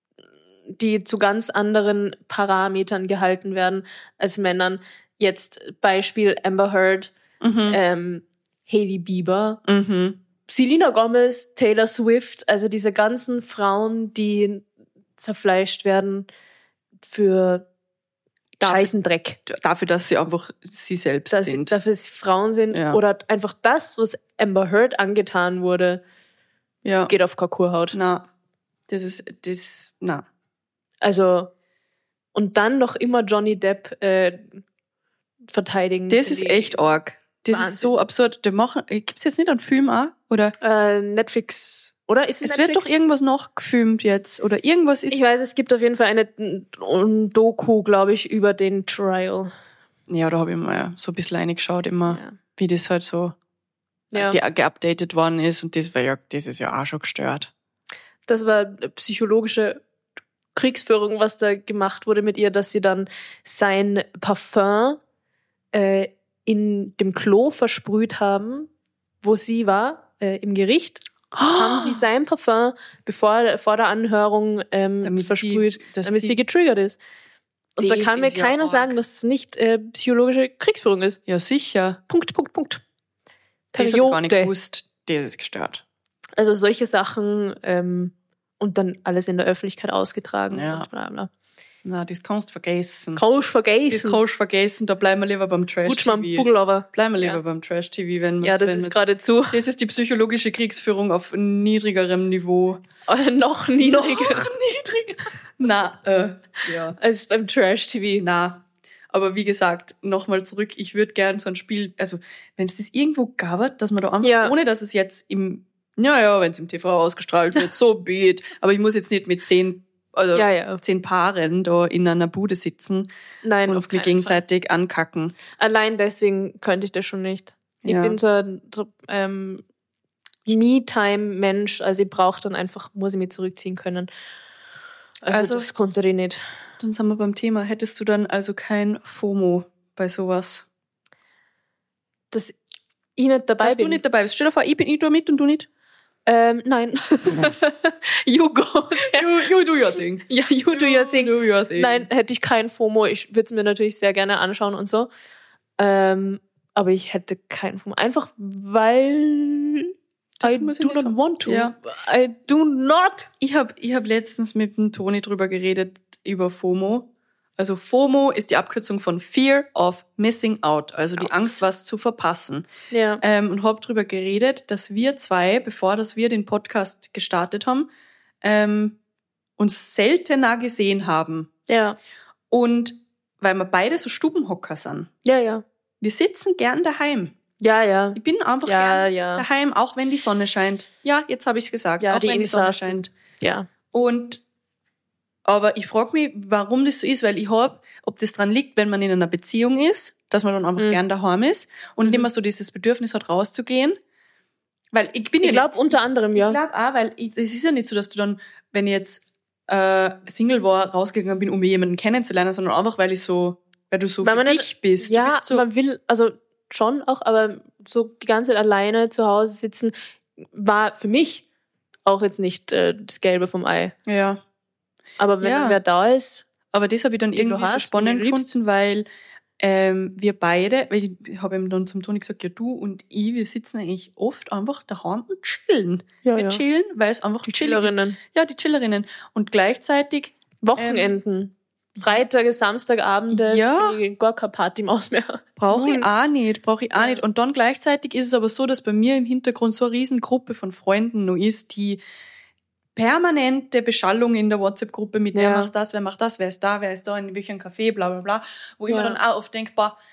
die zu ganz anderen Parametern gehalten werden als Männern. Jetzt Beispiel Amber Heard, Mhm. ähm, Hailey Bieber, Mhm. Selena Gomez, Taylor Swift, also diese ganzen Frauen, die zerfleischt werden für Dafür- Scheißendreck. Dafür, dass sie einfach sie selbst Dass, sind. dafür sie Frauen sind Ja. oder einfach das, was Amber Heard angetan wurde, Ja. geht auf Kurhaut. Na, das ist, das, na. Also, und dann noch immer Johnny Depp äh, verteidigen. Das finde ist ich- echt arg. Das Wahnsinn. ist so absurd. Der machen, gibt's jetzt nicht einen Film auch? Oder? Äh, Netflix, oder? Ist es Es wird Netflix? doch irgendwas noch gefilmt jetzt. Oder irgendwas ist. Ich weiß, es gibt auf jeden Fall eine ein Doku, glaube ich, über den Trial. Ja, da habe ich mal so ein bisschen reingeschaut, immer, Ja. wie das halt so Ja. ge geupdatet worden ist. Und das war ja, das ist ja auch schon gestört. Das war psychologische Kriegsführung, was da gemacht wurde mit ihr, dass sie dann sein Parfum äh, in dem Klo versprüht haben, wo sie war, äh, im Gericht. Haben sie sein Parfum bevor vor der Anhörung ähm, Damit sie- versprüht, dass damit sie- sie getriggert ist. Und da Das kann mir ist ja keiner arg. sagen, dass es nicht äh, psychologische Kriegsführung ist. Ja, sicher. Punkt, Punkt, Punkt. Das habe ich gar nicht Periode. gewusst. Das ist gestört. Also solche Sachen ähm, und dann alles in der Öffentlichkeit ausgetragen Ja. und bla bla. Na, das kannst du vergessen. Kannst Das vergessen. kannst du vergessen. Da bleiben wir lieber beim Rutsch mal am Trash-T V. Bugelover. Bleiben wir lieber Ja. beim Trash-T V, wenn Ja, das wenn ist wir- geradezu Das ist die psychologische Kriegsführung auf niedrigerem Niveau. noch niedriger niedriger? Na, äh, ja. als beim Trash-T V. Na. Aber wie gesagt, nochmal zurück, ich würde gern so ein Spiel, also wenn es das irgendwo gab, dass man da einfach, Ja. ohne dass es jetzt im, naja, wenn es im T V ausgestrahlt wird, so beat. Aber ich muss jetzt nicht mit zehn, also Ja, ja. zehn Paaren da in einer Bude sitzen Nein, auf und keinen mir gegenseitig ankacken. Fall. Allein deswegen könnte ich das schon nicht. Ich Ja. bin so ein so, ähm, Me-Time-Mensch, also ich brauche dann einfach, muss ich mich zurückziehen können. Also, Also- das konnte ich nicht. Dann sind wir beim Thema. Hättest du dann also kein FOMO bei sowas? Dass ich nicht dabei Dass bin. du nicht dabei bist. Stell dir vor, ich bin ich da mit und du nicht. Ähm, nein. you go. You, you do your thing. Ja, you do your thing. Do your thing. Nein, hätte ich kein FOMO. Ich würde es mir natürlich sehr gerne anschauen und so. Ähm, aber ich hätte kein FOMO. Einfach weil Das I muss ich do nicht not haben. want to. Ja. I do not. Ich habe ich hab letztens mit dem Toni drüber geredet, über FOMO. Also FOMO ist die Abkürzung von Fear of Missing Out, also die Out. Angst, was zu verpassen. Ja. Ähm, und habe drüber geredet, dass wir zwei, bevor dass wir den Podcast gestartet haben, ähm, uns seltener gesehen haben. Ja. Und weil wir beide so Stubenhocker sind. Ja, ja. Wir sitzen gern daheim. Ja, ja. Ich bin einfach Ja, gern ja. daheim, auch wenn die Sonne scheint. Ja, jetzt habe ich es gesagt. Ja, auch die wenn die Sonne Insas scheint. sind- Ja. Und aber ich frage mich, warum das so ist, weil ich hab, ob das dran liegt, wenn man in einer Beziehung ist, dass man dann einfach Mhm. gern daheim ist und Mhm. nicht mehr so dieses Bedürfnis hat, rauszugehen. Weil ich bin Ich ja glaube unter anderem, nicht, ja. ich glaube auch, weil ich, es ist ja nicht so, dass du dann, wenn ich jetzt äh, Single war, rausgegangen bin, um mir jemanden kennenzulernen, sondern einfach, weil ich so, weil du so Weil für man dich nicht- bist. Du Ja, bist so, man will, also schon auch, aber so die ganze Zeit alleine zu Hause sitzen, war für mich auch jetzt nicht äh, das Gelbe vom Ei. ja. Aber wenn Ja. wer da ist, Aber das habe ich dann Den du irgendwie so hast, spannend den du liebst. gefunden, weil ähm, wir beide, weil ich habe ihm dann zum Toni gesagt, ja du und ich, wir sitzen eigentlich oft einfach daheim und chillen. ja, wir ja. chillen, weil es einfach die chillig ist. Chillerinnen. Ja, die Chillerinnen. Und gleichzeitig, Wochenenden. Freitage, Samstagabende, Ja. die gar keine Party-Maus mehr. brauche ich Null. auch nicht, brauche ich auch Ja. nicht. Und dann gleichzeitig ist es aber so, dass bei mir im Hintergrund so eine Riesengruppe von Freunden noch ist, die permanente Beschallung in der WhatsApp-Gruppe mit, Ja. wer macht das, wer macht das, wer ist da, wer ist da, in welchem Café, bla bla bla, wo ich Ja. mir dann auch oft denke, boah,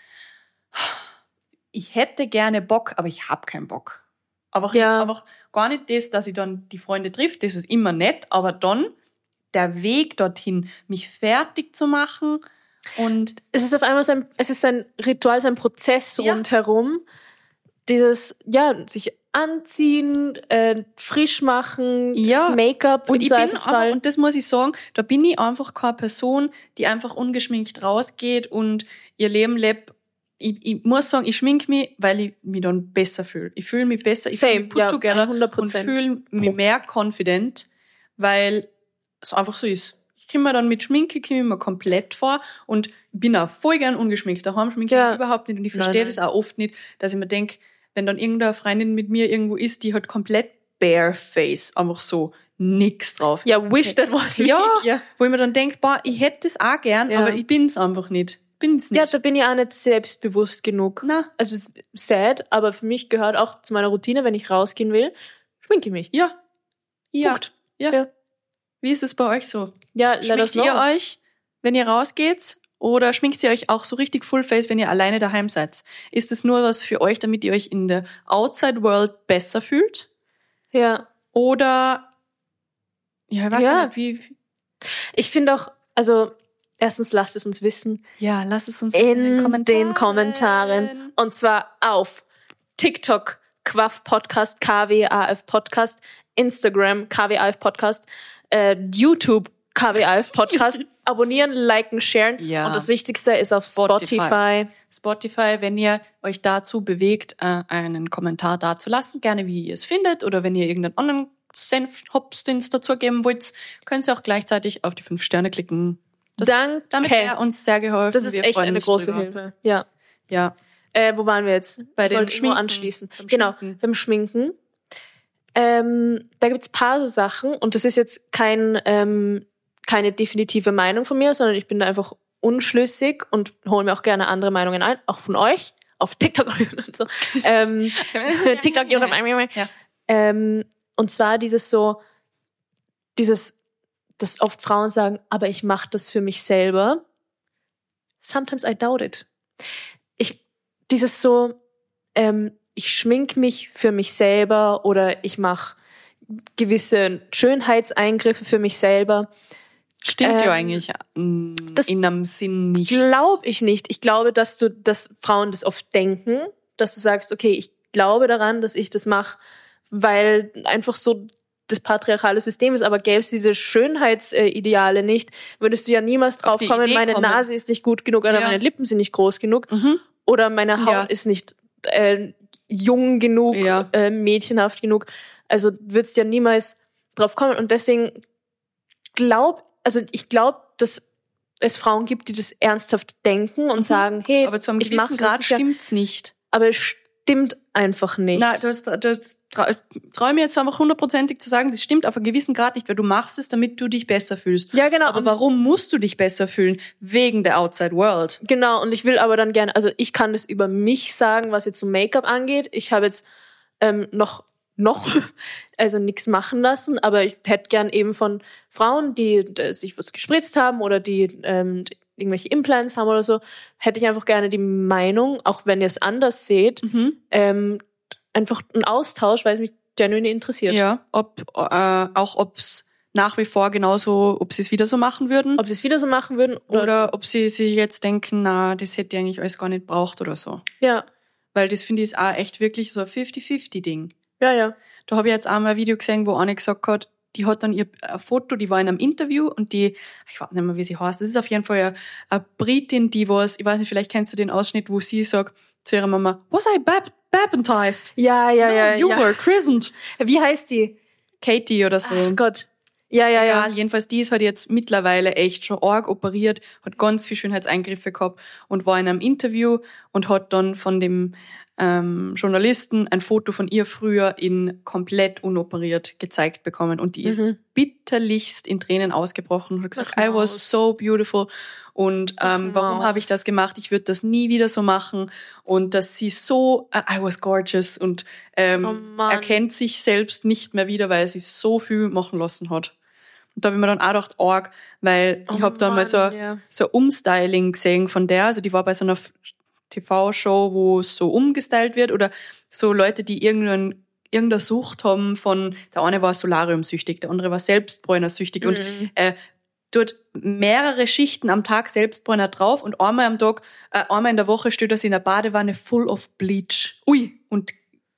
ich hätte gerne Bock, aber ich hab keinen Bock. Aber, Ja. aber gar nicht das, dass ich dann die Freunde trifft, das ist immer nett, aber dann der Weg dorthin, mich fertig zu machen und Es ist auf einmal so ein, es ist ein Ritual, so ein Prozess Ja. rundherum. Dieses, ja, sich anziehen, äh, frisch machen, Ja. Make-up Und im ich bin Zweifelsfall. aber, und das muss ich sagen, da bin ich einfach keine Person, die einfach ungeschminkt rausgeht und ihr Leben lebt. Ich, ich muss sagen, ich schminke mich, weil ich mich dann besser fühle. Ich fühle mich besser, ich fühle Same, mich put ja, together hundert und Prozent. fühle mich mehr confident, weil es einfach so ist. Ich komme mir dann mit Schminke komme ich mir komplett vor und bin auch voll gern ungeschminkt. Daheim schminke ich Ja. mich überhaupt nicht und ich Nein, verstehe nein. das auch oft nicht, dass ich mir denke, wenn dann irgendeine Freundin mit mir irgendwo ist, die hat komplett bare face, einfach so nix drauf. Ja, wish that was me. Ja, ja. wo ich mir dann denke, boah, ich hätte das auch gern, Ja. aber ich bin's einfach nicht. Bin's nicht. Ja, da bin ich auch nicht selbstbewusst genug. Na, Also es ist sad, aber für mich gehört auch zu meiner Routine, wenn ich rausgehen will, schminke ich mich. ja. Ja. Punkt. Ja. Ja. Wie ist es bei euch so? Ja, let Schminkt us know. ihr euch, wenn ihr rausgeht? Oder schminkt ihr euch auch so richtig Fullface, wenn ihr alleine daheim seid? Ist es nur was für euch, damit ihr euch in der Outside World besser fühlt? Ja. Oder, ja, ich weiß Ja. gar nicht, wie, wie- Ich finde auch, also erstens lasst es uns wissen ja, lasst es uns in wissen den Kommentaren. Und zwar auf TikTok, Quaff Podcast, K W A F Podcast, Instagram, K W A F Podcast, äh, YouTube, K W A F Podcast. Abonnieren, liken, sharen. Ja. Und das Wichtigste ist auf Spotify. Spotify. Spotify, wenn ihr euch dazu bewegt, äh, einen Kommentar dazulassen, gerne wie ihr es findet, oder wenn ihr irgendeinen anderen Senf Hops dazu geben wollt, könnt ihr auch gleichzeitig auf die fünf Sterne klicken. Das, Danke. damit wäre uns sehr geholfen. Das ist Wir echt freuen eine uns große drüber. Hilfe. Ja. Ja. Äh, wo waren wir jetzt? Bei Ich dem wollte nur Schminken. anschließen. Beim Genau, Schminken. beim Schminken. Ähm, da gibt's paar so Sachen und das ist jetzt kein, ähm, keine definitive Meinung von mir, sondern ich bin da einfach unschlüssig und hole mir auch gerne andere Meinungen ein, auch von euch, auf TikTok und so. ähm, TikTok, Ja. ähm, und zwar dieses so, dieses, dass oft Frauen sagen, aber ich mache das für mich selber. Sometimes I doubt it. Ich, dieses so, ähm, ich schmink mich für mich selber oder ich mache gewisse Schönheitseingriffe für mich selber. Stimmt Ähm, ja eigentlich mm, das in einem Sinn nicht. Glaube ich nicht. Ich glaube, dass du, dass Frauen das oft denken, dass du sagst, okay, ich glaube daran, dass ich das mache, weil einfach so das patriarchale System ist, aber gäbe es diese Schönheitsideale nicht, würdest du ja niemals drauf Auf die kommen, Idee meine kommen. Nase ist nicht gut genug oder Ja. meine Lippen sind nicht groß genug Mhm. oder meine Haut Ja. ist nicht äh, jung genug, Ja. äh, mädchenhaft genug. Also würdest ja niemals drauf kommen und deswegen glaub, also ich glaube, dass es Frauen gibt, die das ernsthaft denken und sagen, hey, Aber zu einem ich mach's, gewissen das Grad ist ja- stimmt's nicht. aber es stimmt einfach nicht. Nein, du hast, du hast, trau, trau mir jetzt einfach hundertprozentig zu sagen, das stimmt auf einem gewissen Grad nicht, weil du machst es, damit du dich besser fühlst. Ja, genau. Aber Und- warum musst du dich besser fühlen? Wegen der Outside World. Genau, und ich will aber dann gerne, also ich kann das über mich sagen, was jetzt so Make-up angeht. Ich habe jetzt ähm, noch, noch, also nichts machen lassen, aber ich hätte gern eben von Frauen, die äh, sich was gespritzt haben oder die ähm, irgendwelche Implants haben oder so, hätte ich einfach gerne die Meinung, auch wenn ihr es anders seht, Mhm. ähm, einfach einen Austausch, weil es mich genuin interessiert. Ja, ob, äh, auch ob's nach wie vor genauso, ob sie es wieder so machen würden. Ob sie es wieder so machen würden oder, Oder ob sie sich jetzt denken, na, das hätte ich eigentlich alles gar nicht braucht oder so. ja, Weil das finde ich ist auch echt wirklich so ein fifty fifty Ding. ja, ja. Da habe ich jetzt auch mal ein Video gesehen, wo eine gesagt hat, die hat dann ihr ein Foto, die war in einem Interview und die, ich weiß nicht mehr, wie sie heißt, das ist auf jeden Fall eine, eine Britin, die was, ich weiß nicht, vielleicht kennst du den Ausschnitt, wo sie sagt zu ihrer Mama, was I bap- baptized? Ja, ja, no, ja. you ja. were christened. Wie heißt die? Katie oder so. Ach Gott. Ja, ja, ja. Egal, jedenfalls die ist halt jetzt mittlerweile echt schon arg operiert, hat ganz viel Schönheitseingriffe gehabt und war in einem Interview und hat dann von dem ähm, Journalisten ein Foto von ihr früher in komplett unoperiert gezeigt bekommen. Und die ist mhm. bitterlichst in Tränen ausgebrochen und hat gesagt, I was so beautiful. Und ähm, warum habe ich das gemacht? Ich würde das nie wieder so machen. Und dass sie so, uh, I was gorgeous. Und ähm, oh erkennt sich selbst nicht mehr wieder, weil sie so viel machen lassen hat. Und da habe ich mir dann auch gedacht, arg, weil oh ich habe dann Mann, mal so, yeah. so Umstyling gesehen von der. Also die war bei so einer T V-Show, wo es so umgestylt wird oder so Leute, die irgendein, irgendeine Sucht haben von, der eine war solariumsüchtig, der andere war selbstbräunersüchtig mhm. und äh, dort mehrere Schichten am Tag Selbstbräuner drauf und einmal am Tag, äh, einmal in der Woche steht das in der Badewanne full of bleach. Ui! Und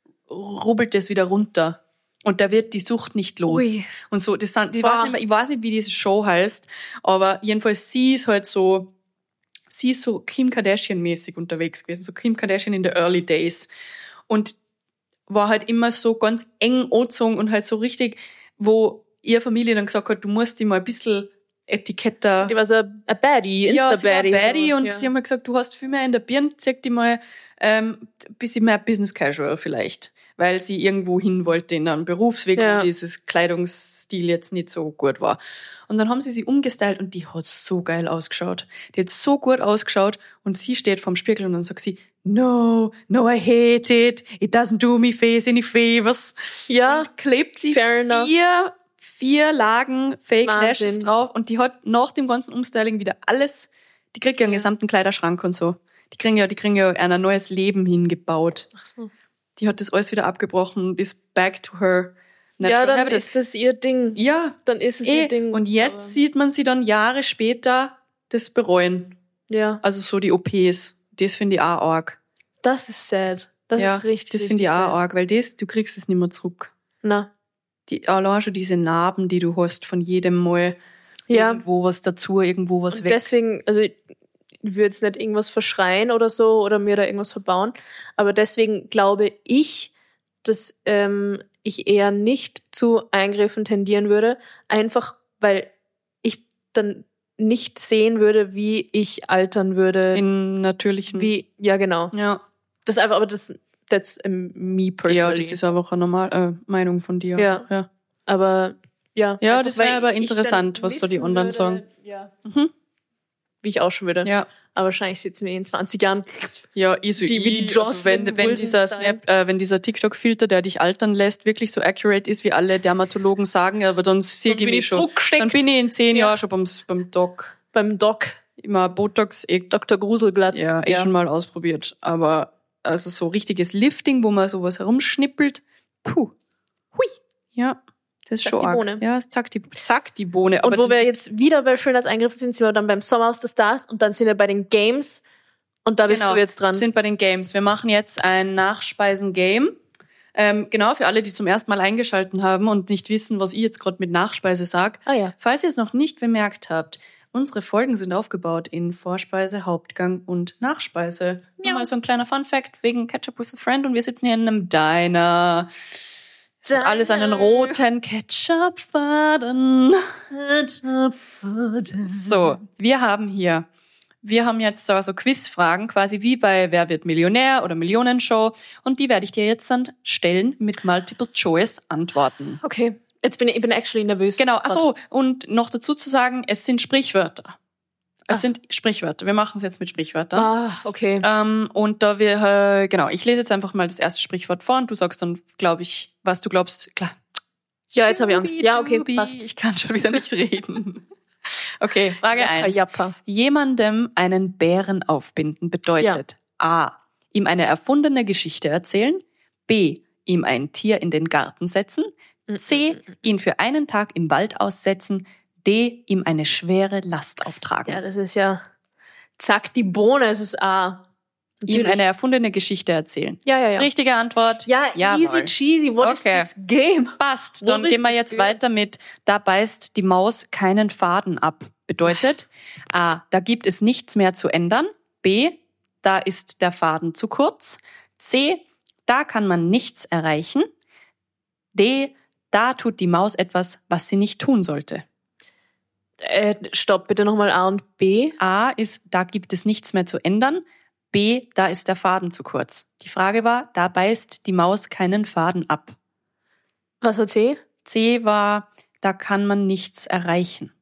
rubbelt das wieder runter. Und da wird die Sucht nicht los. Ui. Und so, das sind, ich weiß nicht mehr, ich weiß nicht, wie diese Show heißt, aber jedenfalls sie ist halt so, sie ist so Kim Kardashian-mäßig unterwegs gewesen, so Kim Kardashian in the early days. Und war halt immer so ganz eng angezogen und halt so richtig, wo ihre Familie dann gesagt hat, du musst dich mal ein bisschen Etiketter... Die war so ein Baddie, Insta-Baddie. Ja, sie war ein Baddie so, und ja. sie haben halt gesagt, du hast viel mehr in der Birne, zeig dich mal ähm, ein bisschen mehr Business Casual vielleicht. Weil sie irgendwo hin wollte in einem Berufsweg, ja. wo dieses Kleidungsstil jetzt nicht so gut war. Und dann haben sie sie umgestylt und die hat so geil ausgeschaut. Die hat so gut ausgeschaut und sie steht vorm Spiegel und dann sagt sie, no, no, I hate it. It doesn't do me face any favors. Ja, und klebt sie vier, vier Lagen Fake Wahnsinn. Lashes drauf und die hat nach dem ganzen Umstyling wieder alles, die kriegt ja einen gesamten Kleiderschrank und so. Die kriegen ja, die kriegen ja ein neues Leben hingebaut. Ach so. Die hat das alles wieder abgebrochen und ist back to her natural Ja, dann habitat. Ist das ihr Ding. Ja. Dann ist es eh. ihr Ding. Und jetzt aber sieht man sie dann Jahre später das bereuen. Ja. Also so die O Ps. Das finde ich auch arg. Das ist sad. Das ja, ist richtig, das finde ich auch arg, weil das, du kriegst es nicht mehr zurück. Na. Die, allein schon diese Narben, die du hast von jedem Mal ja. irgendwo was dazu, irgendwo was und weg. Deswegen, also ich würde jetzt nicht irgendwas verschreien oder so oder mir da irgendwas verbauen, aber deswegen glaube ich, dass ähm, ich eher nicht zu Eingriffen tendieren würde, einfach weil ich dann nicht sehen würde, wie ich altern würde. In natürlichen... Wie, ja, genau. Ja. Das ist einfach, aber das that's um, me personally. Ja, das ist einfach eine normale äh, Meinung von dir. Ja. ja. Aber, ja. Ja, einfach, das wäre aber interessant, was so die anderen würde, sagen. Ja. Mhm. Wie ich auch schon würde. Ja. Aber wahrscheinlich sitzen wir in zwanzig Jahren. Ja, easy. Die, wie die also wenn, wenn dieser Snap, äh, wenn dieser TikTok-Filter, der dich altern lässt, wirklich so accurate ist, wie alle Dermatologen sagen, aber dann sehe ich mich schon. Dann bin ich in zehn ja. Jahren schon beim, beim Doc. Beim Doc. Immer Botox, eh, Doktor Gruselglatz. Ja, eh ja. schon mal ausprobiert. Aber also so richtiges Lifting, wo man sowas herumschnippelt, puh. Hui. Ja. Das ist zack schon die Bohne. Arg. Ja, es zackt die, zack die Bohne. Und aber wo wir jetzt wieder bei Schönheitseingriffen sind, sind wir dann beim Sommerhaus der Stars und dann sind wir bei den Games und da bist genau, du jetzt dran. Wir sind bei den Games. Wir machen jetzt ein Nachspeisen-Game. Ähm, genau, für alle, die zum ersten Mal eingeschaltet haben und nicht wissen, was ich jetzt gerade mit Nachspeise sage. Ah, ja. Falls ihr es noch nicht bemerkt habt, unsere Folgen sind aufgebaut in Vorspeise, Hauptgang und Nachspeise. Ja. Mal so ein kleiner Fun-Fact wegen Ketchup with a Friend und wir sitzen hier in einem Diner. Es hat alles einen roten Ketchup-Faden. Ketchup-Faden. So, wir haben hier, wir haben jetzt so, so Quizfragen, quasi wie bei Wer wird Millionär oder Millionenshow. Und die werde ich dir jetzt dann stellen mit Multiple-Choice-Antworten. Okay, jetzt bin ich, ich bin actually nervös. Genau, ach so, und noch dazu zu sagen, es sind Sprichwörter. Es ah. sind Sprichwörter. Wir machen es jetzt mit Sprichwörtern. Ah, okay. Ähm, und da wir, äh, genau, ich lese jetzt einfach mal das erste Sprichwort vor und du sagst dann, glaube ich, was du glaubst. Klar. Ja, jetzt habe ich Angst. Ja, okay, passt. Ich kann schon wieder nicht reden. Okay, Frage Jappa, eins. Jappa. Jemandem einen Bären aufbinden bedeutet ja. A. Ihm eine erfundene Geschichte erzählen. B. Ihm ein Tier in den Garten setzen. C. Ihn für einen Tag im Wald aussetzen. D. Ihm eine schwere Last auftragen. Ja, das ist ja zack die Bohne, es ist A. Natürlich. Ihm eine erfundene Geschichte erzählen. Ja, ja, ja. Richtige Antwort. Ja, Jawohl. easy cheesy. What okay. is this game? Passt. Dann gehen wir jetzt weiter mit, da beißt die Maus keinen Faden ab. Bedeutet, A, da gibt es nichts mehr zu ändern. B, da ist der Faden zu kurz. C, da kann man nichts erreichen. D, da tut die Maus etwas, was sie nicht tun sollte. Äh, stopp, bitte nochmal A und B. A ist, da gibt es nichts mehr zu ändern. B, da ist der Faden zu kurz. Die Frage war, da beißt die Maus keinen Faden ab. Was war C? C war, da kann man nichts erreichen.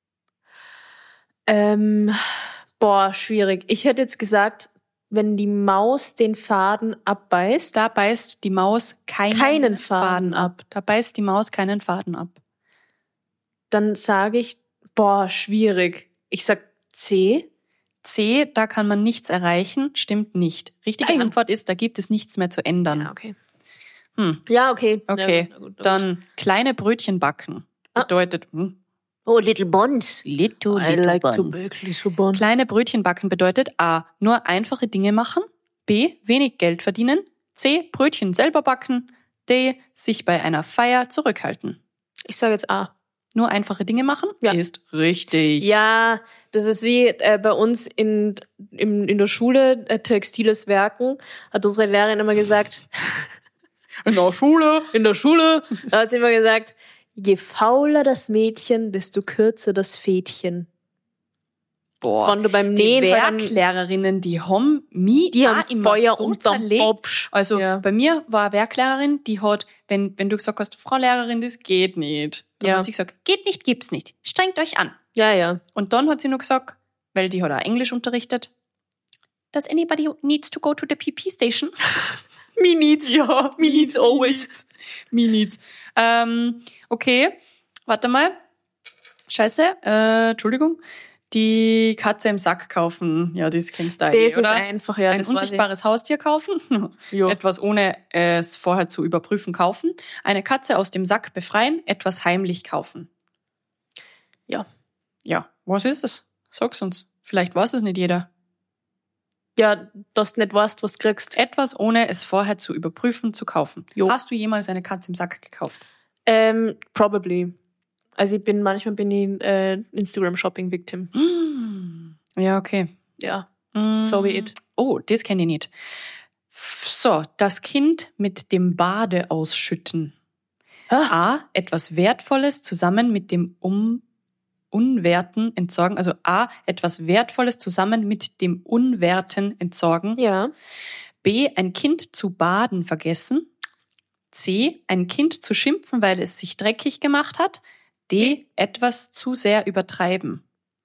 Ähm, boah, schwierig. Ich hätte jetzt gesagt, wenn die Maus den Faden abbeißt. Da beißt die Maus keinen, keinen Faden, Faden ab. Da beißt die Maus keinen Faden ab. Dann sage ich, boah, schwierig. Ich sag C. C, da kann man nichts erreichen, stimmt nicht. Richtige Nein. Antwort ist, da gibt es nichts mehr zu ändern. Ja, okay. Hm. Ja, okay. Okay, Na gut, na gut, na gut. dann kleine Brötchen backen. Bedeutet, hm, Oh, little buns. Little, I little like to buns. bake little buns. kleine Brötchen backen bedeutet A, nur einfache Dinge machen, B, wenig Geld verdienen, C, Brötchen selber backen, D, sich bei einer Feier zurückhalten. Ich sage jetzt A. Nur einfache Dinge machen? Ja. Ist richtig. Ja, das ist wie äh, bei uns in, in, in der Schule, äh, textiles Werken, hat unsere Lehrerin immer gesagt, In der Schule. in der Schule, da hat sie immer gesagt, je fauler das Mädchen, desto kürzer das Fädchen. Boah, Wenn du beim die Nähen, beim, Werklehrerinnen, die haben mich die auch haben immer Feuer so unterm zerlegt. Popsch. Also Ja. bei mir war eine Werklehrerin, die hat, wenn, wenn du gesagt hast, Frau Lehrerin, das geht nicht, dann Ja. hat sie gesagt, geht nicht, gibt's nicht, strengt euch an. Ja, ja. Und dann hat sie nur gesagt, weil die hat auch Englisch unterrichtet, does anybody needs to go to the P P station? Me needs, ja, me needs always. Me needs. Ähm, okay, warte mal. Scheiße, äh, Entschuldigung. Die Katze im Sack kaufen, ja, das kennst du Das eh, ist oder? einfach, ja. Ein das weiß ich. unsichtbares Haustier kaufen, Jo. etwas ohne es vorher zu überprüfen kaufen, eine Katze aus dem Sack befreien, etwas heimlich kaufen. Ja. Ja, was ist es? Sag's uns. Vielleicht weiß es nicht jeder. Ja, dass du nicht weißt, was du kriegst. Etwas ohne es vorher zu überprüfen zu kaufen. Jo. Hast du jemals eine Katze im Sack gekauft? Ähm, probably. Also ich bin, manchmal bin ich äh, Instagram-Shopping-Victim. Ja, okay. Ja, Mm. so wie it. Oh, das kenne ich nicht. F- So, das Kind mit dem Bade ausschütten. A, etwas Wertvolles zusammen mit dem um Unwerten entsorgen. Also A, etwas Wertvolles zusammen mit dem Unwerten entsorgen. Ja. B, ein Kind zu baden vergessen. C, ein Kind zu schimpfen, weil es sich dreckig gemacht hat. D, etwas zu sehr übertreiben.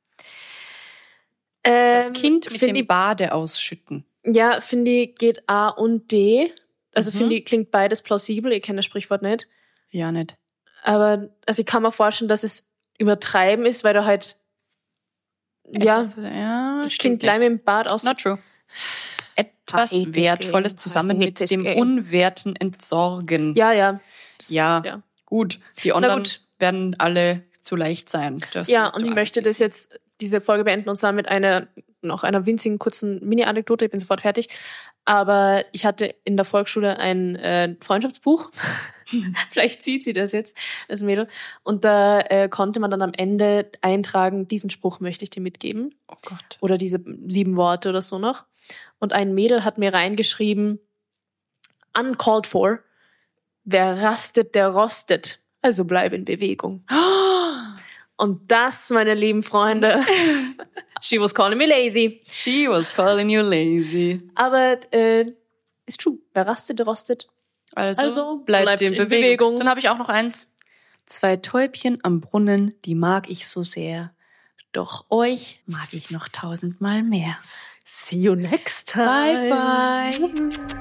Das Ähm, Kind mit find dem ich- Bade ausschütten. Ja, finde ich, geht A und D. Also Mhm. finde ich, klingt beides plausibel. Ich kenne das Sprichwort nicht. Ja, nicht. Aber also ich kann mir vorstellen, dass es übertreiben ist, weil du halt, ja, Etwas, ja das stimmt Kind gleich nicht. mit dem Bad aus. Not true. Etwas Hate this Wertvolles game. zusammen Hate mit this dem game. Unwerten entsorgen. Ja, ja. Das- Ja. ja. Gut, die anderen gut. werden alle zu leicht sein. Das Ja, wirst und du ich alles möchte das wissen. jetzt, diese Folge beenden und zwar mit einer, noch einer winzigen kurzen Mini-Anekdote. Ich bin sofort fertig. Aber ich hatte in der Volksschule ein äh, Freundschaftsbuch. Vielleicht sieht sie das jetzt, das Mädel. Und da äh, konnte man dann am Ende eintragen, diesen Spruch möchte ich dir mitgeben. Oh Gott. Oder diese lieben Worte oder so noch. Und ein Mädel hat mir reingeschrieben, uncalled for, wer rastet, der rostet. Also bleib in Bewegung. Und das, meine lieben Freunde, she was calling me lazy. She was calling you lazy. Aber äh, ist true. Wer rastet, der rostet. Also, Also bleibt, bleibt in, in Bewegung. Bewegung. Dann habe ich auch noch eins. Zwei Täubchen am Brunnen, die mag ich so sehr. Doch euch mag ich noch tausendmal mehr. See you next time. Bye, bye.